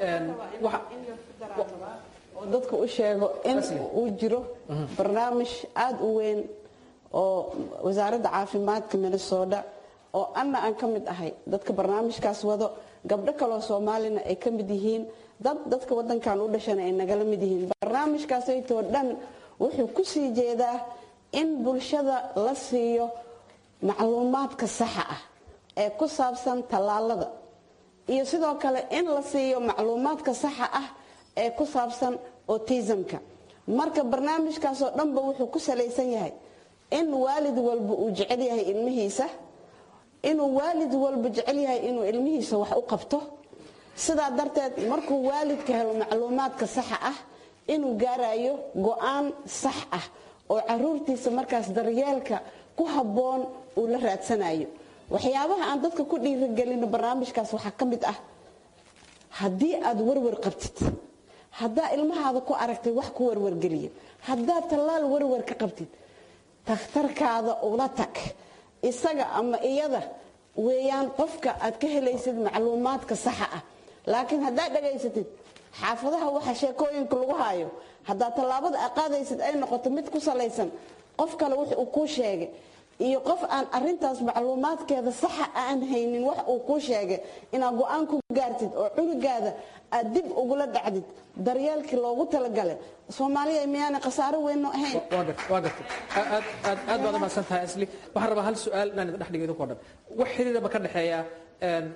[SPEAKER 10] dadka u sheego in uu jiro barnaamij aada u weyn oo wasaaradda caafimaadka Minnesota oo anna aan ka mid ahay dadka barnaamijkaas wado gabdho kaloo Soomaalina ay ka mid yihiin dad dadka wadankan u dhashan ay nagala mid yihiin barnaamijkaas ay too dhan wuxuu ku sii jeedaa in bulshada la siiyo macluumaadka saxa ah ee ku saabsan tallaalada iyo sidoo kale in la siiyo macluumaadka saxa ah ee ku saabsan autismka marka barnaamijkaas oo dhanba wuxuu ku salaysan yahay in waalid walba uu jecel yahay ilmihiisa inuu waalid walba jecel yahay inuu ilmihiisa wax u qabto sidaa darteed markuu waalidka helo macluumaadka saxa ah inuu gaarayo go'aan sax ah oo caruurtiisa markaas daryeelka ku habboon uu la raadsanayo waxyaabaha aan dadka ku dhiirigelino barnaamijkaas waxaa ka mid ah haddii aad warwar qabtid haddaa ilmahaada ku aragtay wax ku warwargeliya haddaad tallaal warwar ka qabtid takhtarkaada ula tag isaga ama iyada weeyaan qofka aad ka helaysid macluumaadka saxa ah laakiin haddaad dhagaysatid xaafadaha waxa sheekooyinka lagu haayo haddaad tallaabada aad qaadaysid ay noqoto mid ku salaysan qof kale wux uu kuu sheegay iyo qof aan arintaas macluumaadkeeda saxa aan haynin wax uu kuu sheegay inaad go-aan ku gaartid oo cunugaada aad dib ugula dhacdid daryeelkii loogu talagalay Soomaaliya miyaana khasaaro weyn oo ahayn
[SPEAKER 5] waa gartay aad aad aad baad maasan tahay asli waxaan rabaa hal su'aal inaan dhex dhigo idinku dhan wax xiriiraba ka dhaxeeya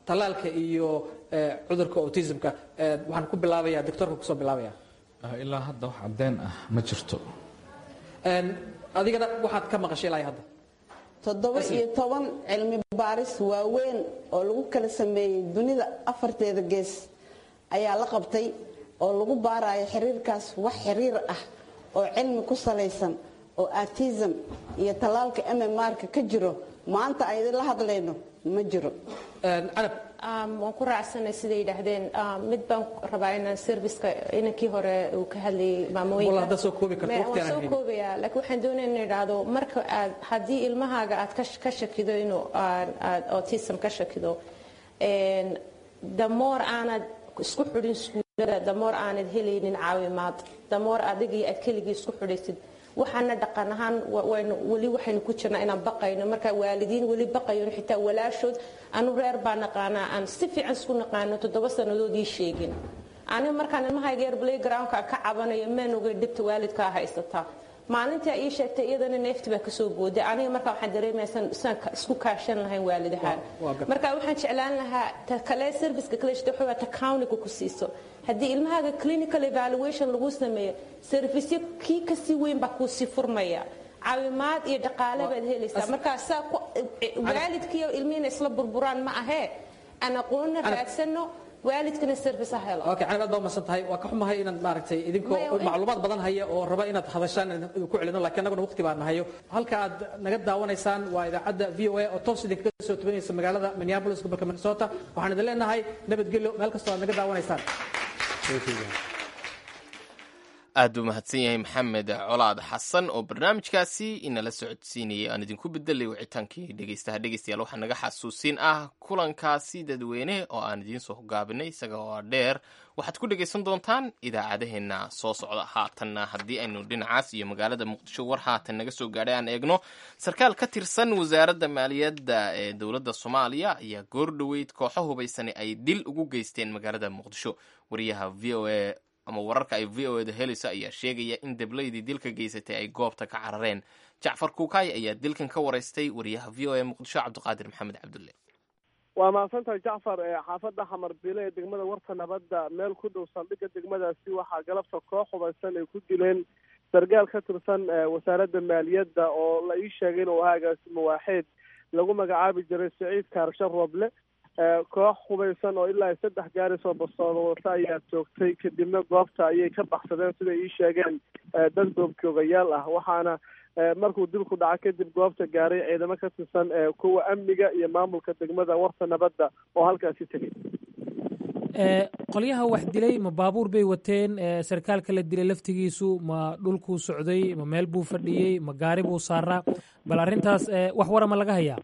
[SPEAKER 5] tallaalka iyo cudurka autismka waxaan ku bilaabayaa doctorka kusoo bilaabaya
[SPEAKER 3] ilaa hadda wax caddeyn ah ma jirto
[SPEAKER 5] adigana waxaad ka maqashay ilaa hadda
[SPEAKER 10] toddoba iyo toban cilmi baaris waaweyn oo lagu kala sameeyey dunida afarteeda gees ayaa la qabtay oo lagu baarayo xiriirkaas wax xiriir ah oo cilmi ku salaysan oo autism iyo tallaalka M M R-ka ka jiro maanta aydan la hadlayno ma jiro
[SPEAKER 5] canab
[SPEAKER 11] waan ku raacsanay siday yidhaahdeen mid baan rabaa inaan serviceka inankii hore uu ka hadlayay maamooyinka
[SPEAKER 5] soo koobi karto
[SPEAKER 11] waan soo koobaya laakiin waxaan doonaya in idhaahdo marka aad haddii ilmahaaga aad ka shakido inuu aad autism ka shakido damoor aanad isku xidhin iskuulada damoor aanad helaynin caawimaad damoor adigii aad keligii isku xidhaysid waxaana dhaqan ahaan waynu weli waxaynu ku jirnaa inaan baqayno marka waalidiin weli baqayo xitaa walaashood anu reer baa naqaanaa aan si fiican isku naqaano toddoba sannadoodii sheegin aniga markaan ilmahayga yar playgroundka ka cabanayo meenuga dhibta waalidkaa haysataa maalintii ay ii sheegtay iyadana neefti baa kasoo booday aniga markaa waxaan dareemayaa saan isku kaashan lahayn waalidahaan marka waxaan jeclaan lahaa ta kale serviceka kale shita waxaa ta countyga ku siiso haddii ilmahaaga clinical evaluation lagu sameeyo service kii kasii weyn baa kuu sii furmaya caawimaad iyo dhaqaale baad helaysaa markaa saa waalidkiiyo ilmihiina isla burburaan ma ahee aan aqoonna raadsano waalidkana service ah helo
[SPEAKER 5] okay ana baad ma tahay waa ka xumahay inaad maaragtay idinkoo macluumaad badan haya oo raba inaad hadashaan ku celino laakiin anaguna waqti baan nahayo halka aad naga daawanaysaan waa idaacadda V O A oo toos idinka soo tabanaysa magaalada Minneapolis gobolka Minnesota waxaan idin leenahay nabadgelyo meel kasta aad naga daawanaysaan
[SPEAKER 2] aad u mahadsan yahay maxamed colaad xasan oo barnaamijkaasi inala socodsiinayay aan idinku bedelay wicitaankii dhegeystaha dhegeystayaal waxaa naga xasuusin ah kulankaasi dadweyne oo aan idiin soo hogaabinay isaga oo dheer waxaad ku dhegaysan doontaan idaacadaheena soo socda haatanna haddii aynu dhinacaas iyo magaalada muqdisho war haatan naga soo gaadhay aan eegno sarkaal ka tirsan wasaaradda maaliyadda ee dowladda soomaaliya ayaa goor dhoweyd kooxo hubaysani ay dil ugu geysteen magaalada muqdisho wariyaha v o a ama wararka ay v o a da helayso ayaa sheegaya in deblaydii dilka geysatay ay goobta ka carareen jacfar kuukaay ayaa dilkan ka waraystay wariyaha v o a muqdisho cabdiqaadir maxamed cabdulle
[SPEAKER 15] waa mahadsantahay jacfar xaafadda xamar bile ee degmada warta nabadda meel ku dhow saldhigga degmadaasi waxaa galabta koox hubaysan ay ku dileen sargaal ka tirsan wasaaradda maaliyadda oo la ii sheegay inuu ahaa agaasimo waaxeed lagu magacaabi jiray siciid kaarshe rooble koox hubaysan oo ilaa saddex gaari soo bastoolo wata ayaa joogtay kadibna goobta ayay ka baxsadeen sida ii sheegeen dad goobjoogayaal ah waxaana markuu dilku dhaca kadib goobta gaaray ciidamo ka tirsan kuwa amniga iyo maamulka degmada warta nabadda oo halkaasi tegay
[SPEAKER 16] qolyaha wax dilay ma baabuur bay wateen sarkaalka la dilay laftigiisu ma dhulkuu socday ma meel buu fadhiyey ma gaari buu saaraa bal arrintaas wax warama laga hayaa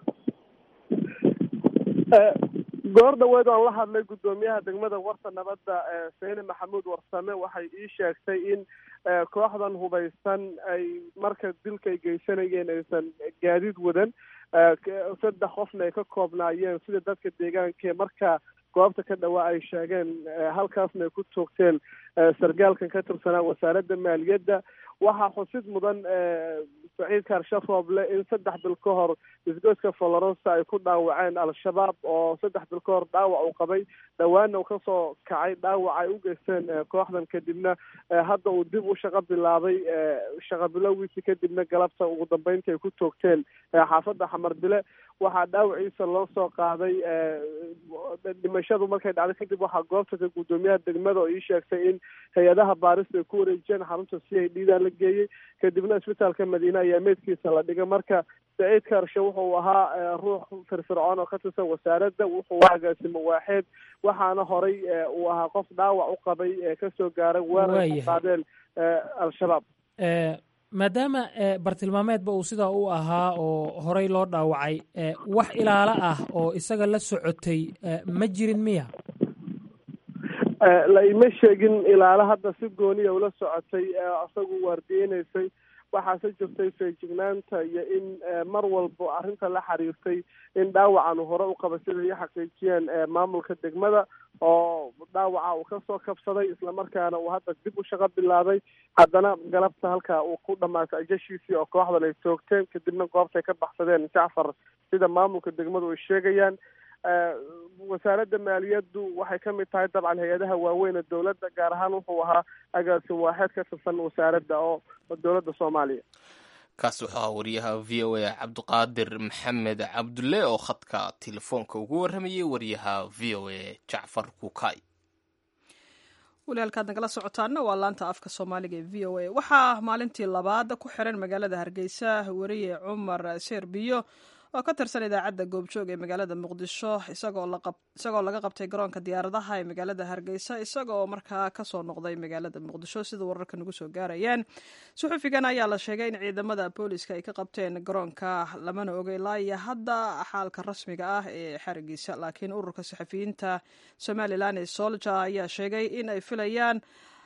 [SPEAKER 15] goor dhaweed aan la hadlay guddoomiyaha degmada warta nabadda sayne maxamuud warsame waxay ii sheegtay in kooxdan hubaysan ay marka dilka ay geysanayeen aysan gaadiid wadan saddex qofna ay ka koobnaayeen sida dadka deegaanka marka goobta ka dhawaa ay sheegeen halkaasna ay ku toogteen sargaalkan ka tirsanaa wasaaradda maaliyadda waxaa xusid mudan saciid kaarshe rooble in saddex bil ka hor isgoyska florosa ay ku dhaawaceen al-shabaab oo saddex bil ka hor dhaawac uu qabay dhowaana uu kasoo kacay dhaawac ay u geysteen kooxdan kadibna hadda uu dib u shaqo bilaabay shaqo bilowgiisi kadibna galabta ugu dambeyntii ay ku toogteen xaafadda xamar bile waxaa dhaawaciisa loo soo qaaday dhimashadu markay dhacday kadib waxaa goobta ka guddoomiyaha degmada oo ii sheegtay in hay-adaha baarista ay ku wareejiyeen xarunta c i d da la geeyey kadibna isbitaalka madiine ayaa meydkiisa la dhigay marka saciid kaarshe wuxuu ahaa ruux firfircoon oo ka tirsan wasaaradda wuxuu agaasimo waaxeed waxaana horay uu ahaa qof dhaawac u qabay ee kasoo gaaray weerar ku qaadeen al-shabaab
[SPEAKER 16] maadaama bartilmaameedba uu sidaa u ahaa oo horey loo dhaawacay wax ilaalo ah oo isaga la socotay ma jirin miya
[SPEAKER 15] la ima sheegin ilaalo hadda si gooniya ula socotay isagu waardiyeynaysay waxaase jirtay feejignaanta iyo in mar walba arrinta la xiriirtay in dhaawacan uu hore u qabay sida ay xaqiijiyeen maamulka degmada oo dhaawaca uu kasoo kabsaday islamarkaana uu hadda dib u shaqo bilaabay haddana galabta halkaa uu ku dhamaatay ajashiisii oo kooxdan ay toogteen kadibna goobtay ka baxsadeen jacfar sida maamulka degmadu ay sheegayaan wasaaradda maaliyaddu waxay ka mid tahay dabcan hay-adaha waaweyn ee dowladda, gaar ahaan wuxuu ahaa agaasin waaxeed ka tirsan wasaaradda oo dowladda soomaaliya.
[SPEAKER 2] kaas wuxuu ahaa wariyaha v o a cabdiqaadir maxamed cabdulle oo khadka telefoonka ugu warramayay wariyaha v o a jacfar kuukay.
[SPEAKER 1] weli halkaad nagala socotaana waa laanta afka soomaaliga ee v o a. waxaa maalintii labaad ku xiran magaalada hargeysa wariye cumar serbiyo oo ka tirsan idaacadda goobjoog ee magaalada muqdisho isagoo laga qabtay garoonka diyaaradaha ee magaalada hargeysa isagoo markaa kasoo noqday magaalada muqdisho sida wararka nagu soo gaarayaan. suxufigan ayaa la sheegay in ciidamada booliska ay ka qabteen garoonka, lamana oga ilaa iyo hadda xaalka rasmiga ah ee xarigiisa, laakiin ururka saxafiyiinta somalilan ee solja ayaa sheegay in ay filayaan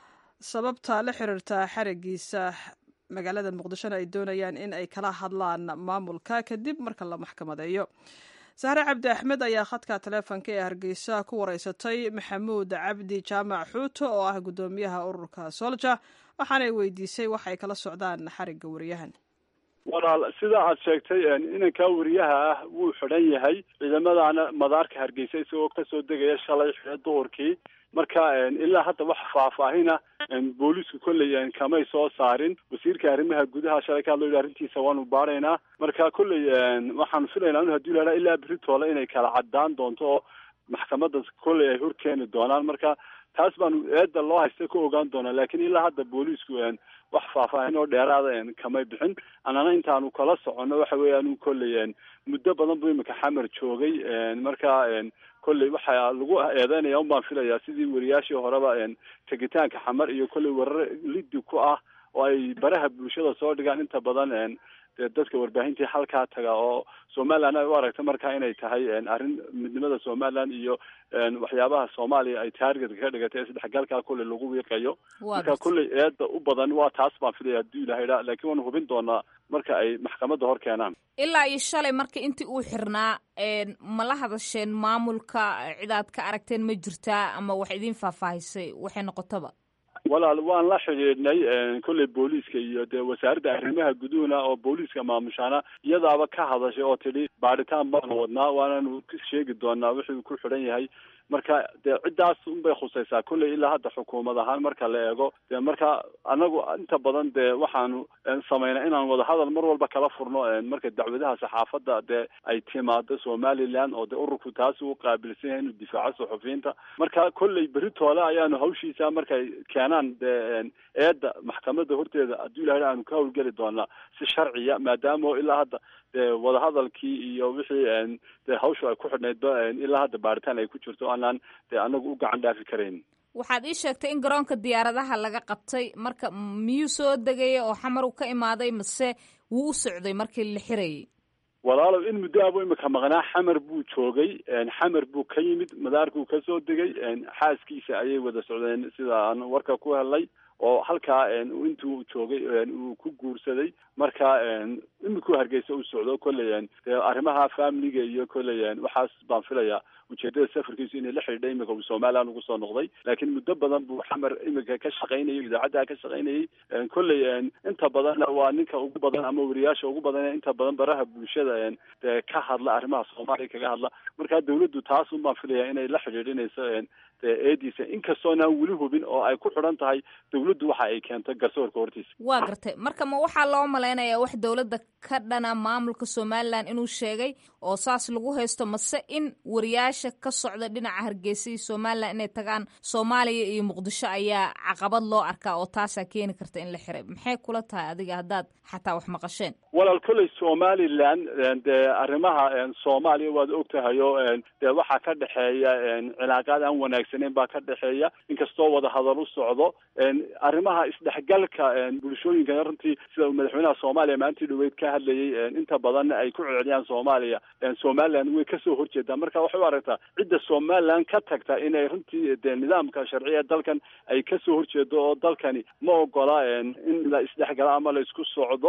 [SPEAKER 1] sababta la xiriirta xarigiisa magaalada muqdishona ay doonayaan in ay kala hadlaan maamulka kadib marka la maxkamadeeyo. sahre cabdi axmed ayaa khadka taleefonka ee hargeysa ku wareysatay maxamuud cabdi jaamac xuuto oo ah guddoomiyaha ururka solja, waxaanay weydiisay wax ay kala socdaan xarigga wariyahan.
[SPEAKER 17] walaal sida aad sheegtay inankaa wariyaha ah wuu xidhan yahay ciidamadaana madaarka hargeysa isagoo kasoo degaya shalay xidhe duhurkii, marka ilaa hadda wax faahfaahina boolisku kolley kamay soo saarin. wasiirka arrimaha gudaha shalay ka hadlay arrintiisa waanu baaraynaa, marka kolley waxaanu filaynaa in haddii la ilaa beritoole inay kala caddaan doonto oo maxkamadda kolley ay horkeeni doonaan, marka taas baanu eedda loo haysta ka ogaan doonaa. laakiin ilaa hadda boolisku wax faahfaahin oo dheeraada kamay bixin. annana intaanu kala soconno waxa weeyaan kolley muddo badan buu imika xamar joogay, marka kolley waxaa lagu eedeynaya un baan filayaa sidii wariyaashii horeba tegitaanka xamar iyo kolley warar liddi ku ah oo ay baraha bulshada soo dhigaan inta badan dadka warbaahintii halkaa taga oo somaliland ay u aragta markaa inay tahay arrin midnimada somaliland iyo waxyaabaha soomaaliya ay taargetka ka dhigatay isdhexgalkaa kolley lagu wiiqayo. marka kolley eedda u badan waa taas baan filaya haddii ilaha idhaa, laakiin waanu hubin doonaa marka ay maxkamadda hor keenaan.
[SPEAKER 18] ilaa iyo shalay marka intii uu xirnaa ma la hadasheen maamulka, cidaad ka aragteen ma jirtaa ama wax idiin faahfaahisay waxay noqotaba?
[SPEAKER 17] walaal waan la xidhiidhnay kolley booliiska iyo dee wasaaradda arrimaha guduhuna oo booliiska maamushaana iyadaaba ka hadashay oo tidhi baaritaan baanu wadnaa waananu sheegi doonaa wuxuu ku xidhan yahay. marka dee ciddaas unbay khusaysaa kolley ilaa hadda xukuumad ahaan marka la eego. dee marka anagu inta badan dee waxaanu samaynaa inaan wadahadal mar walba kala furno marka dacwadaha saxaafadda dee ay timaado somaliland oo dee ururku taasi u qaabilsan yahay inuu difaaco suxufiyiinta. marka kolley beritoole ayaanu hawshiisa markay keenaan dee eedda maxkamadda horteeda haddii ilaha aanu ka howlgeli doonaa si sharciya, maadaama ilaa hadda dee wadahadalkii iyo wixii dee hawshu ay ku xidhnaydba ilaa hadda baaritaan ay ku jirto aanaan dee anagu u gacan dhaafi karayn.
[SPEAKER 18] waxaad ii sheegtay in garoonka diyaaradaha laga qabtay, marka miyuu soo degaya oo xamar uu ka imaaday mase wuu u socday markii la xirayay?
[SPEAKER 17] walaalow in muddo abuu imika maqnaa, xamar buu joogay, xamar buu ka yimid, madaarkuu kasoo degay, xaaskiisa ayay wada socdeen sida aan warka ku helay oo halkaa intuu joogay uu ku guursaday. marka imikuu hargeysa u socdo kolley arrimaha familiga iyo kolley waxaas baan filayaa ujeedada safarkiisu inay la xidhiidha imika uu somaliland ugu soo noqday, laakiin muddo badan buu xamar imika ka shaqaynayay, idaacadda ka shaqaynayay. kolley inta badanna waa ninka ugu badan ama wariyaasha ugu badan inta badan baraha bulshada dee ka hadla arrimaha soomaaliya kaga hadla. marka dawladdu taas un baan filaya inay la xidhiidhinayso dee eediisa, inkastoonaan weli hubin oo ay ku xidhan tahay dawladdu waxa ay keento garsoorka hortiisa.
[SPEAKER 18] waa gartay. marka ma waxaa loo malaynayaa wax dawladda ka dhana maamulka somaliland inuu sheegay oo saas lagu haysto, mase in wariyaasha ka socda dhinaca hargeysa iyo somaliland inay tagaan soomaaliya iyo muqdisho ayaa caqabad loo arkaa oo taasaa keeni karta in la xiray? maxay kula tahay adiga haddaad xataa wax maqasheen?
[SPEAKER 17] walaal kolley somaliland dee arrimaha soomaaliya waad ogtahayo dee waxaa ka dhexeeya cilaaqaad aan wanaagsaneyn baa ka dhexeeya, inkastoo wada hadal u socdo. arrimaha isdhexgalka bulshooyinka runtii sida madaxweynaha soomaaliya maalintii dhaweyd ka hadlayay inta badan ay ku celceliyaan soomaaliya, somaliland way kasoo horjeedaa. marka waxay u aragtaa cidda somaliland ka tagta inay runtii dee nidaamka sharciya dalkan ay kasoo horjeedo oo dalkani ma ogola in la isdhexgalo ama la isku socdo.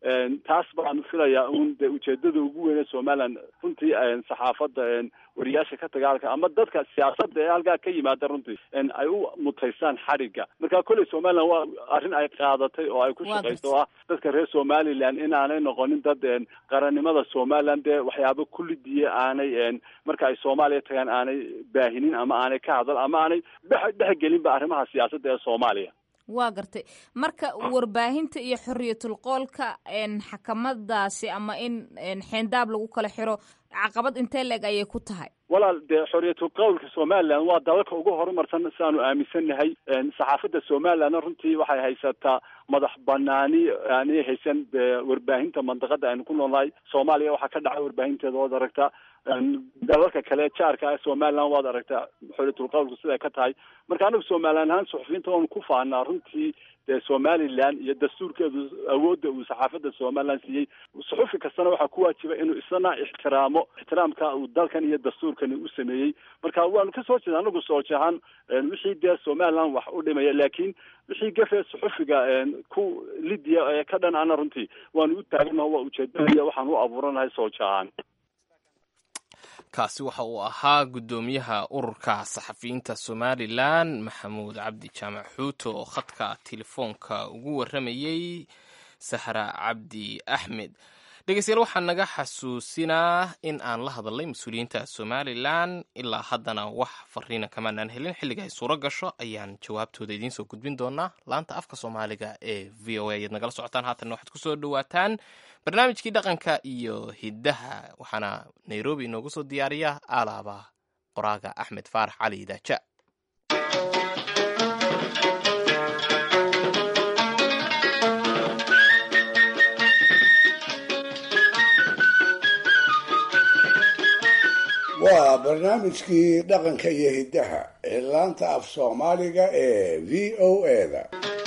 [SPEAKER 17] taas baanu filayaa un de ujeedada ugu weyne somaliland runtii saxaafadda wariyaasha ka dagaalka ama dadka siyaasadda ee halkaa ka yimaada runtii ay u mutaysaan xadhigga marka kolley somaliland waa arrin ay qaadatay oo ay ku shaqayso oo ah dadka reer somaliland inaanay noqonin dad qarannimada somaliland dee waxyaaba kullidiye aanay marka ay soomaaliya tagaan aanay baahinin ama aanay ka hadal ama aanay dhexgelinba arrimaha siyaasadda ee soomaaliya.
[SPEAKER 18] waa gartay marka warbaahinta iyo xorriyatul qoolka xakamadaasi ama in xeendaab lagu kala xiro caqabad intee leeg ayay ku tahay?
[SPEAKER 17] walaal dee xorriyatul qowlka somaliland waa dalalka ugu horumarsan siaanu aaminsannahay. saxaafadda somalilandna runtii waxay haysataa madax banaani aanay haysan warbaahinta mandaqada aynu ku noolnahay. soomaaliya waxaa ka dhacay warbaahinteeda waad aragtaa, dalalka kale jaarka ah somaliland waad aragtaa xorriyatul qowlku siday ka tahay. marka anagu somaliland ahaan suxufiyiinta waanu ku faanaa runtii dee somaliland iyo dastuurkeedu awoodda uu saxaafadda somaliland siiyey. suxufi kastana waxaa ku waajiba inuu isna ixtiraamo ixtiraamka uu dalkan iyo dastuurkani u sameeyey. marka waanu kasoo jeeda anagu soojahaan wixii dee somaliland wax u dhimaya, laakiin wixii gafee suxufiga ku lidiya ee ka dhan ana runtii waanu u taaganaha waa ujeedinaya waxaan u abuuranahay soojahaan.
[SPEAKER 2] kaasi waxa uu ahaa guddoomiyaha ururka saxafiyiinta somalilan maxamuud cabdi jaamac xuuto oo khadka telefoonka ugu waramayey sahra cabdi axmed. dhegeystayaal waxaa naga xasuusinaa in aan la hadalnay mas-uuliyiinta somalilan ilaa haddana wax fariina kamaanaan helin. xilliga ay suuro gasho ayaan jawaabtooda idiin soo gudbin doonaa. laanta afka soomaaliga ee v o a ayaad nagala socotaan. haatanna waxaad kusoo dhawaataan barnaamijkii dhaqanka iyo hiddaha, waxaana nairobi inoogu soo diyaariya alaaba qoraaga axmed faarax cali daaja.
[SPEAKER 4] waa barnaamijkii dhaqanka iyo hiddaha ee laanta af soomaaliga ee v o a-da.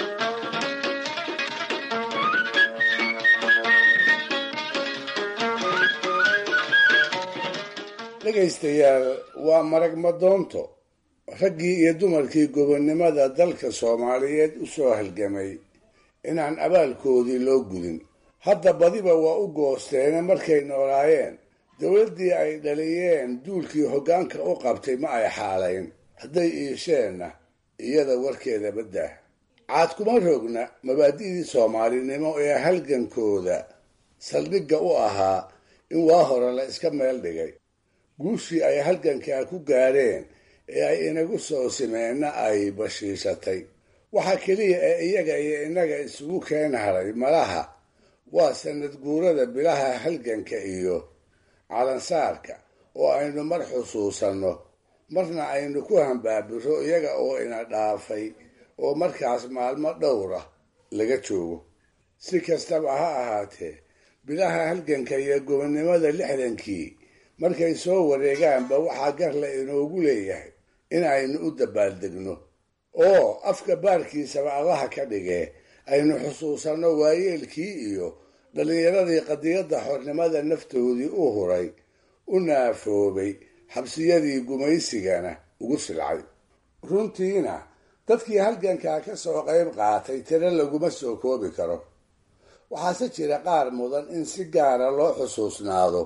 [SPEAKER 4] dhegaystayaal, waa marag madoonto raggii iyo dumarkii gobonnimada dalka soomaaliyeed u soo halgamay inaan abaalkoodii loo gudin. hadda badiba waa u goosteene markay noolaayeen dowladdii ay dhaliyeen duulkii hoggaanka u qabtay ma ay xaalayn. hadday iisheenna iyada warkeeda baddah. caad kuma roogna mabaadi'dii soomaalinimo ee halgankooda saldhigga u ahaa in waa hore la iska meel dhigay. guushii ay halgankaa ku gaadheen ee ay inagu soo simeenna ay bashiishatay. waxaa keliya ee iyaga iyo innaga isugu keen haray malaha waa sanad guurada bilaha halganka iyo calansaarka oo aynu mar xusuusanno, marna aynu ku hambaabiro iyaga oo ina dhaafay oo markaas maalmo dhowra laga joogo. si kastaba ha ahaatee, bilaha halganka iyo gobonnimada lixdankii markay soo wareegaanba waxaa garla inoogu leeyahay in aynu u dabaaldegno oo afka baarkiisaba allaha ka dhigee aynu xusuusanno waayeelkii iyo dhallinyaradii qadiyadda xornimada naftoodii u huray, u naafoobay, xabsiyadii gumaysigana ugu silcay. runtiina dadkii halgankaa ka soo qayb qaatay tiro laguma soo koobi karo. waxaase jira qaar mudan in si gaara loo xusuusnaado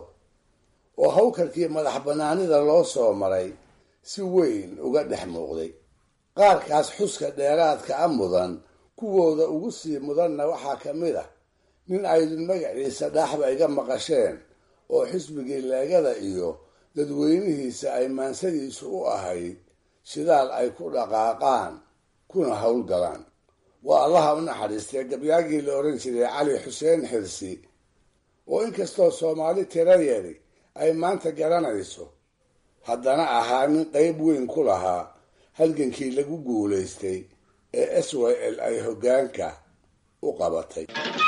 [SPEAKER 4] oo hawkarkii madax bannaanida loo soo maray si weyn uga dhex muuqday. qaarkaas xuska dheeraadka a mudan kuwooda ugu sii mudanna waxaa ka mid ah nin aydun magaciisa dhaaxba iga maqasheen oo xisbigii leegada iyo dadweynihiisa ay maansadiisu u ahayd shidaal ay ku dhaqaaqaan kuna howlgalaan. waa allaha u naxariistay gabyaagii la odhan jiray cali xuseen xirsi oo inkastoo soomaali tiradeedi ay maanta garanayso haddana ahaa nin qayb weyn ku lahaa halgankii lagu guulaystay ee s y l ay hoggaanka u qabatay.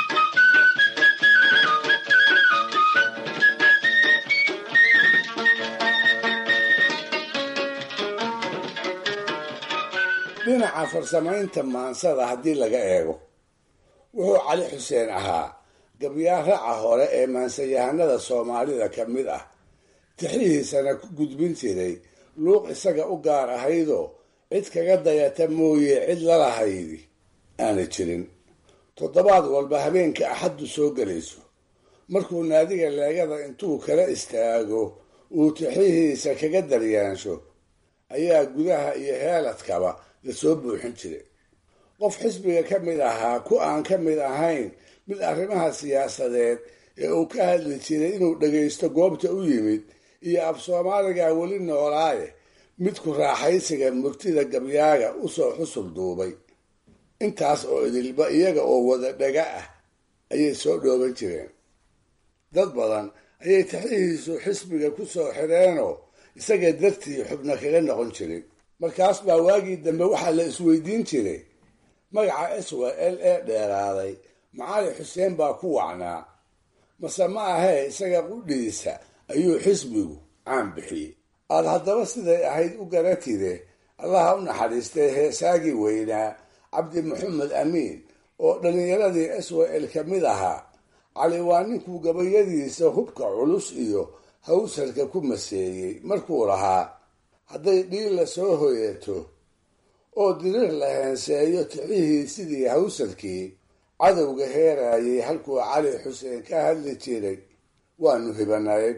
[SPEAKER 4] dhinaca farsamaynta maansada haddii laga eego, wuxuu cali xuseen ahaa gabyaa raca hore ee maansayahanada soomaalida ka mid ah. tixihiisana ku gudbin jiray luuq isaga u gaar ahaydoo cid kaga dayata mooye cid lalahaydi aana jirin. toddobaad walba habeenka axaddu soo gelayso markuu naadiga leegada intuu kala istaago uu tixihiisa kaga daryaansho ayaa gudaha iyo heeladkaba la soo buuxin jiray. qof xisbiga ka mid ahaa ku aan ka mid ahayn mid arrimaha siyaasadeed ee uu ka hadli jiray inuu dhagaysto goobta u yimid iyo af soomaaliga weli noolaaye midku raaxaysiga murtida gabyaaga usoo xusul duubay. intaas oo idilba iyaga oo wada dhaga ah ayay soo dhooban jireen. dad badan ayay tixihiisu xisbiga ku soo xidheenoo isaga dartii xubno kaga noqon jiray. markaas baa waagii dambe waxaa la isweydiin jiray magaca s w l ee dheeraaday macali xuseen baa ku wacnaa mase ma ahee isaga qudhiisa ayuu xisbigu caan bixiyey. aad haddaba siday ahayd u garatide allaha u naxariistay heesaagii weynaa cabdi maxamed amiin oo dhallinyaradii s w l ka mid ahaa. cali waa ninkuu gabayadiisa hubka culus iyo hawsarka ku maseeyey markuu lahaa hadday dhiil la soo hoyeeto oo dirir la heenseeyo tixihii sidii hawsarkii cadowga heeraayay halkuu cali xuseen ka hadli jiray waanu hibanayb.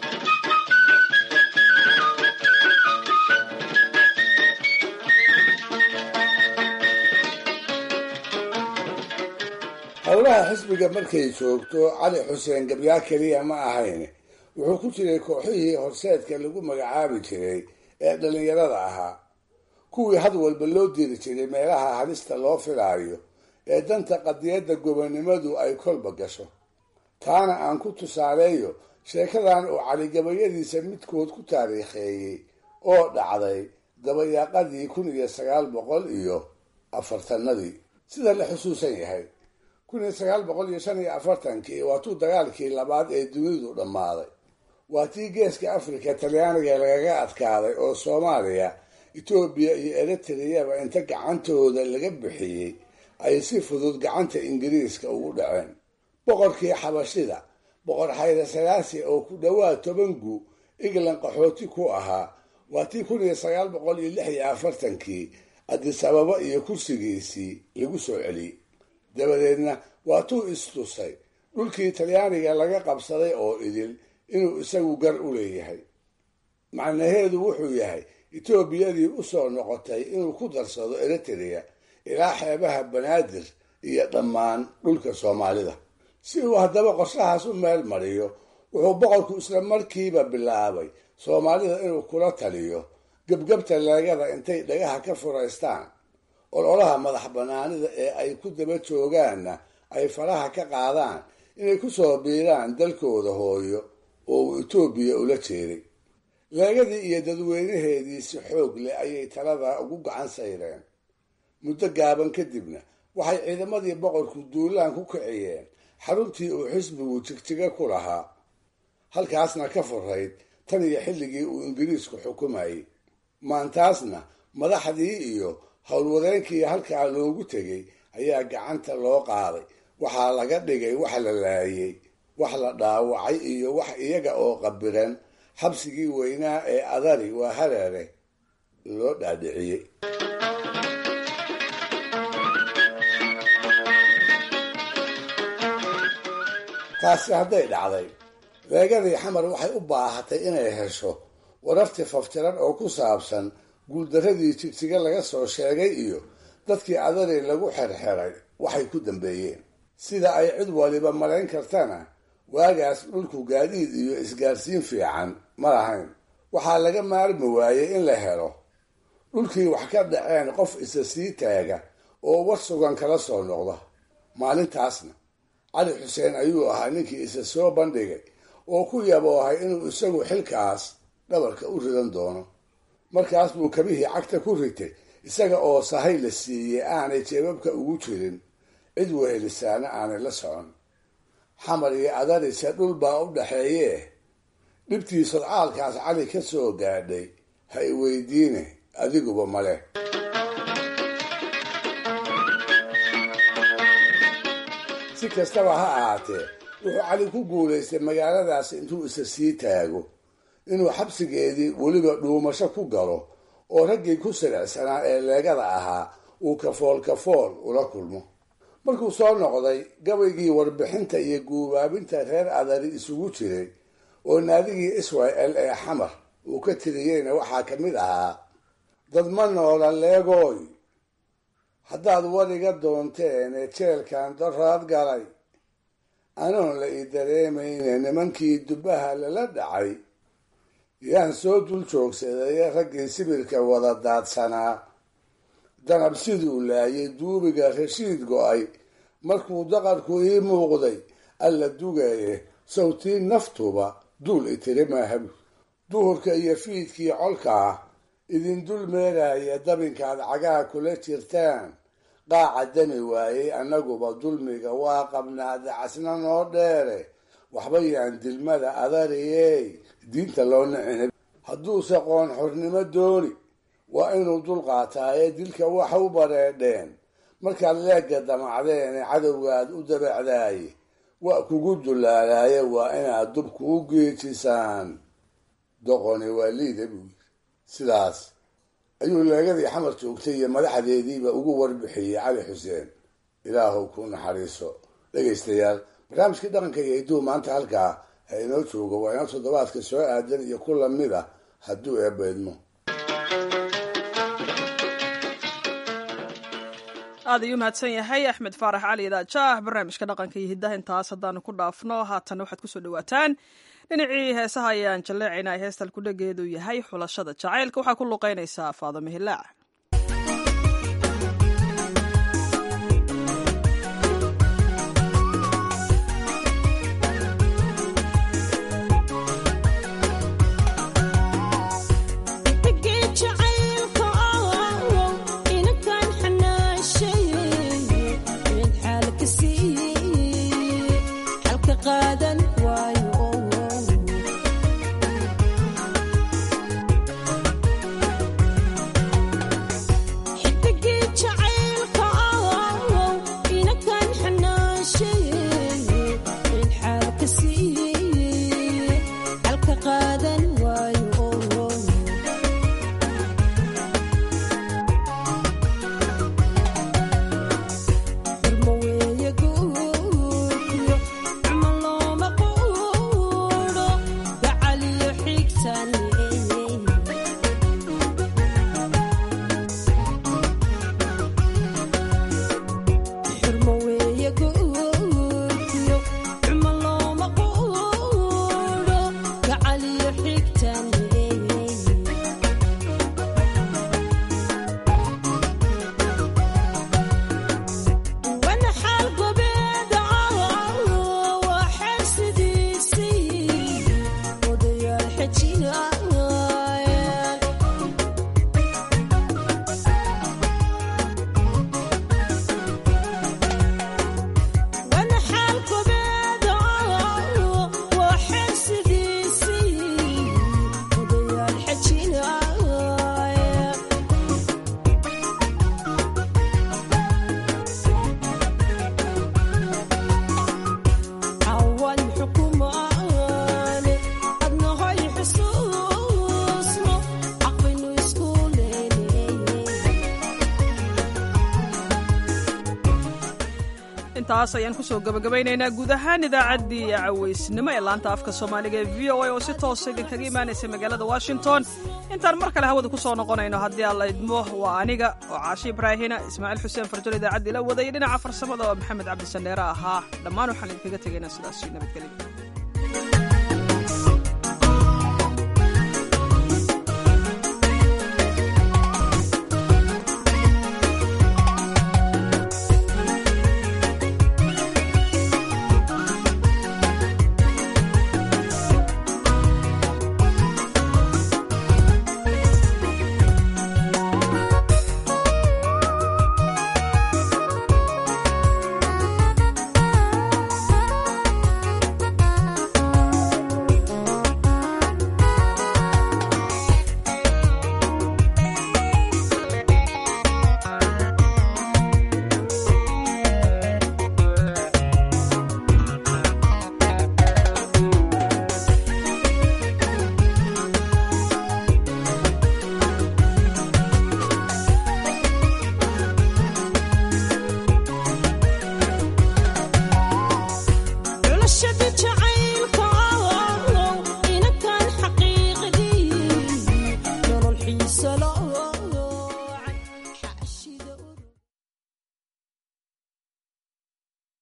[SPEAKER 4] howlaha xisbiga markay joogto cali xuseen gabyaa keliya ma ahayn, wuxuu ku jiray kooxihii horseedka lagu magacaabi jiray ee dhallinyarada ahaa, kuwii had walba loo diri jiray meelaha halista loo filaayo ee danta qadiyadda gobonnimadu ay kolba gasho. taana aan ku tusaaleeyo sheekadan oo cali gabayadiisa midkood ku taariikheeyey oo dhacday dabayaaqadii kun iyo sagaal boqol iyo afartanadii sida la xusuusan yahay. kun iyo sagaal boqol iyo shan iyo afartankii waatuu dagaalkii labaad ee dunidu dhammaaday. waa tii geeska afrika talyaaniga lagaga adkaaday oo soomaaliya etoobiya iyo eritreyaba inta gacantooda laga bixiyey ay si fudud gacanta ingiriiska ugu dhaceen. boqorkii xabashida boqor xayre salaasi oo ku dhowaad toban gu england qaxooti ku ahaa waa tii kun iyo sagaal boqol iyo lix iyo afartankii addis ababa iyo kursigiisii lagu soo celiyey. dabadeedna waatuu istusay dhulkii talyaaniga laga qabsaday oo idil inuu isagu gar u leeyahay. macnaheedu wuxuu yahay etoobiyadii u soo noqotay inuu ku darsado eritrea ilaa xeebaha banaadir iyo dhammaan dhulka soomaalida. si uu haddaba qorshahaas u meel mariyo wuxuu boqorku isla markiiba bilaabay soomaalida inuu kula taliyo gebgabta leegada intay dhagaha ka furaystaan ololaha madax banaanida ee ay ku daba joogaanna ay faraha ka qaadaan inay ku soo biiraan dalkooda hooyo oo uu etoobiya ula jeeday. leegadii iyo dadweynaheedii si xoog leh ayay talada ugu gacan sayreen. muddo gaaban kadibna waxay ciidamadii boqorku duulaan ku kiciyeen xaruntii uu xisbigu jigjiga ku lahaa, halkaasna ka furayd tan iyo xilligii uu ingiriisku xukumayay. maantaasna madaxdii iyo howlwadeenkii halkaa loogu tegay ayaa gacanta loo qaaday. waxaa laga dhigay wax la laayay, wax la dhaawacay iyo wax iyaga oo qabiran xabsigii weynaa ee adari waa hareere loo dhaadhiciyey. taasi hadday dhacday, leegadii xamar waxay u baahatay inay hesho wararti faftiran oo ku saabsan guuldaradii jigjiga laga soo sheegay iyo dadkii adari lagu xerxeray waxay ku dambeeyeen. sida ay cid waliba malayn kartana waagaas dhulku gaadiid iyo isgaarsiin fiican ma lahayn. waxaa laga maarmi waayey in la helo dhulkii wax ka dhaceen qof isa sii taaga oo war sugan kala soo noqda. maalintaasna cali xuseen ayuu ahaa ninkii isa soo bandhigay oo ku yaboohay inuu isagu xilkaas dhabarka u ridan doono. markaas buu kabihii cagta ku ritay isaga oo sahay la siiyey aanay jeebabka ugu jirin, cid wehelisaana aanay la socon. xamar iyo adarise dhul baa u dhaxeeyee dhibtii sodcaalkaas cali ka soo gaadhay ha i weydiine adiguba male. si kastaba ha ahaatee wuxuu cali ku guulaystay magaaladaas intuu isa sii taago inuu xabsigeedii weliba dhuumasho ku galo oo raggii ku silicsanaa ee leegada ahaa uu kafool kafool ula kulmo. markuu soo noqday gabaygii warbixinta iyo guubaabinta reer adari isugu jiray oo naadigii israel ee xamar uu ka tiriyeyna waxaa ka mid ahaa dad ma noola leegooy haddaad wariga doonteen ee jeelkan daraad galay anoon la ii dareemayne nimankii dubbaha lala dhacay yaan soo dul joogsaday raggii sibirka wada daadsanaa danab siduu laayay duubiga rashiid go-ay markuu daqarku ii muuqday alla dugaye sawtii naftuba duul itiri maahabu duhurka iyo fiidkii colka ah idin dul meeraya dabinkaad cagaha kula jirtaan qaaca dami waayey annaguba dulmiga waa qabnaa dacasna noo dheere waxba yaan dilmada adariyey diinta loo nicina hadduuse qoon xornimo dooni waa inuu dul qaataaye dilka waxa u bareedheen markaad leegga damacdeen ee cadowgaad u dabacdaaye waa kugu dulaalaaye waa inaad dubku u geejisaan doqoni waa liida buu yiri sidaas ayuu leegadii xamar joogtay iyo madaxdeediiba ugu warbixiyey cali xuseen ilaahow ku naxariiso dhegaystayaal barnaamijkii dhaqanka iyo hidduu maanta halkaa ha inoo joogo waa inoo toddobaadka soo aadan iyo ku lamid ah hadduu eebeydmo
[SPEAKER 1] aad ayuu mahadsan yahay axmed faarax cali idaajaah barnaamijka dhaqanka iyo hiddaha intaas haddaanu ku dhaafno haatan waxaad kusoo dhawaataan dhinacii heesaha ayaan jalleecaynaa heestal kudhageedu yahay xulashada jacaylka waxaa ku luqeynaysaa faadame hilaac intaas ayaan kusoo gabagabaynaynaa guud ahaan idaacaddii cawaysnimo ee laanta afka soomaaliga ee v o a oo si toosa idinkaga imaanaysa magaalada washington intaan mar kale hawada kusoo noqonayno haddii alla idmo waa aniga oo caashi ibraahina ismaaciil xuseen farjal idaacaddii la wadayay dhinaca farsamada oo maxamed cabdisaneere ahaa dhammaan waxaan idinkaga tegaynaa sidaasi nabadgelya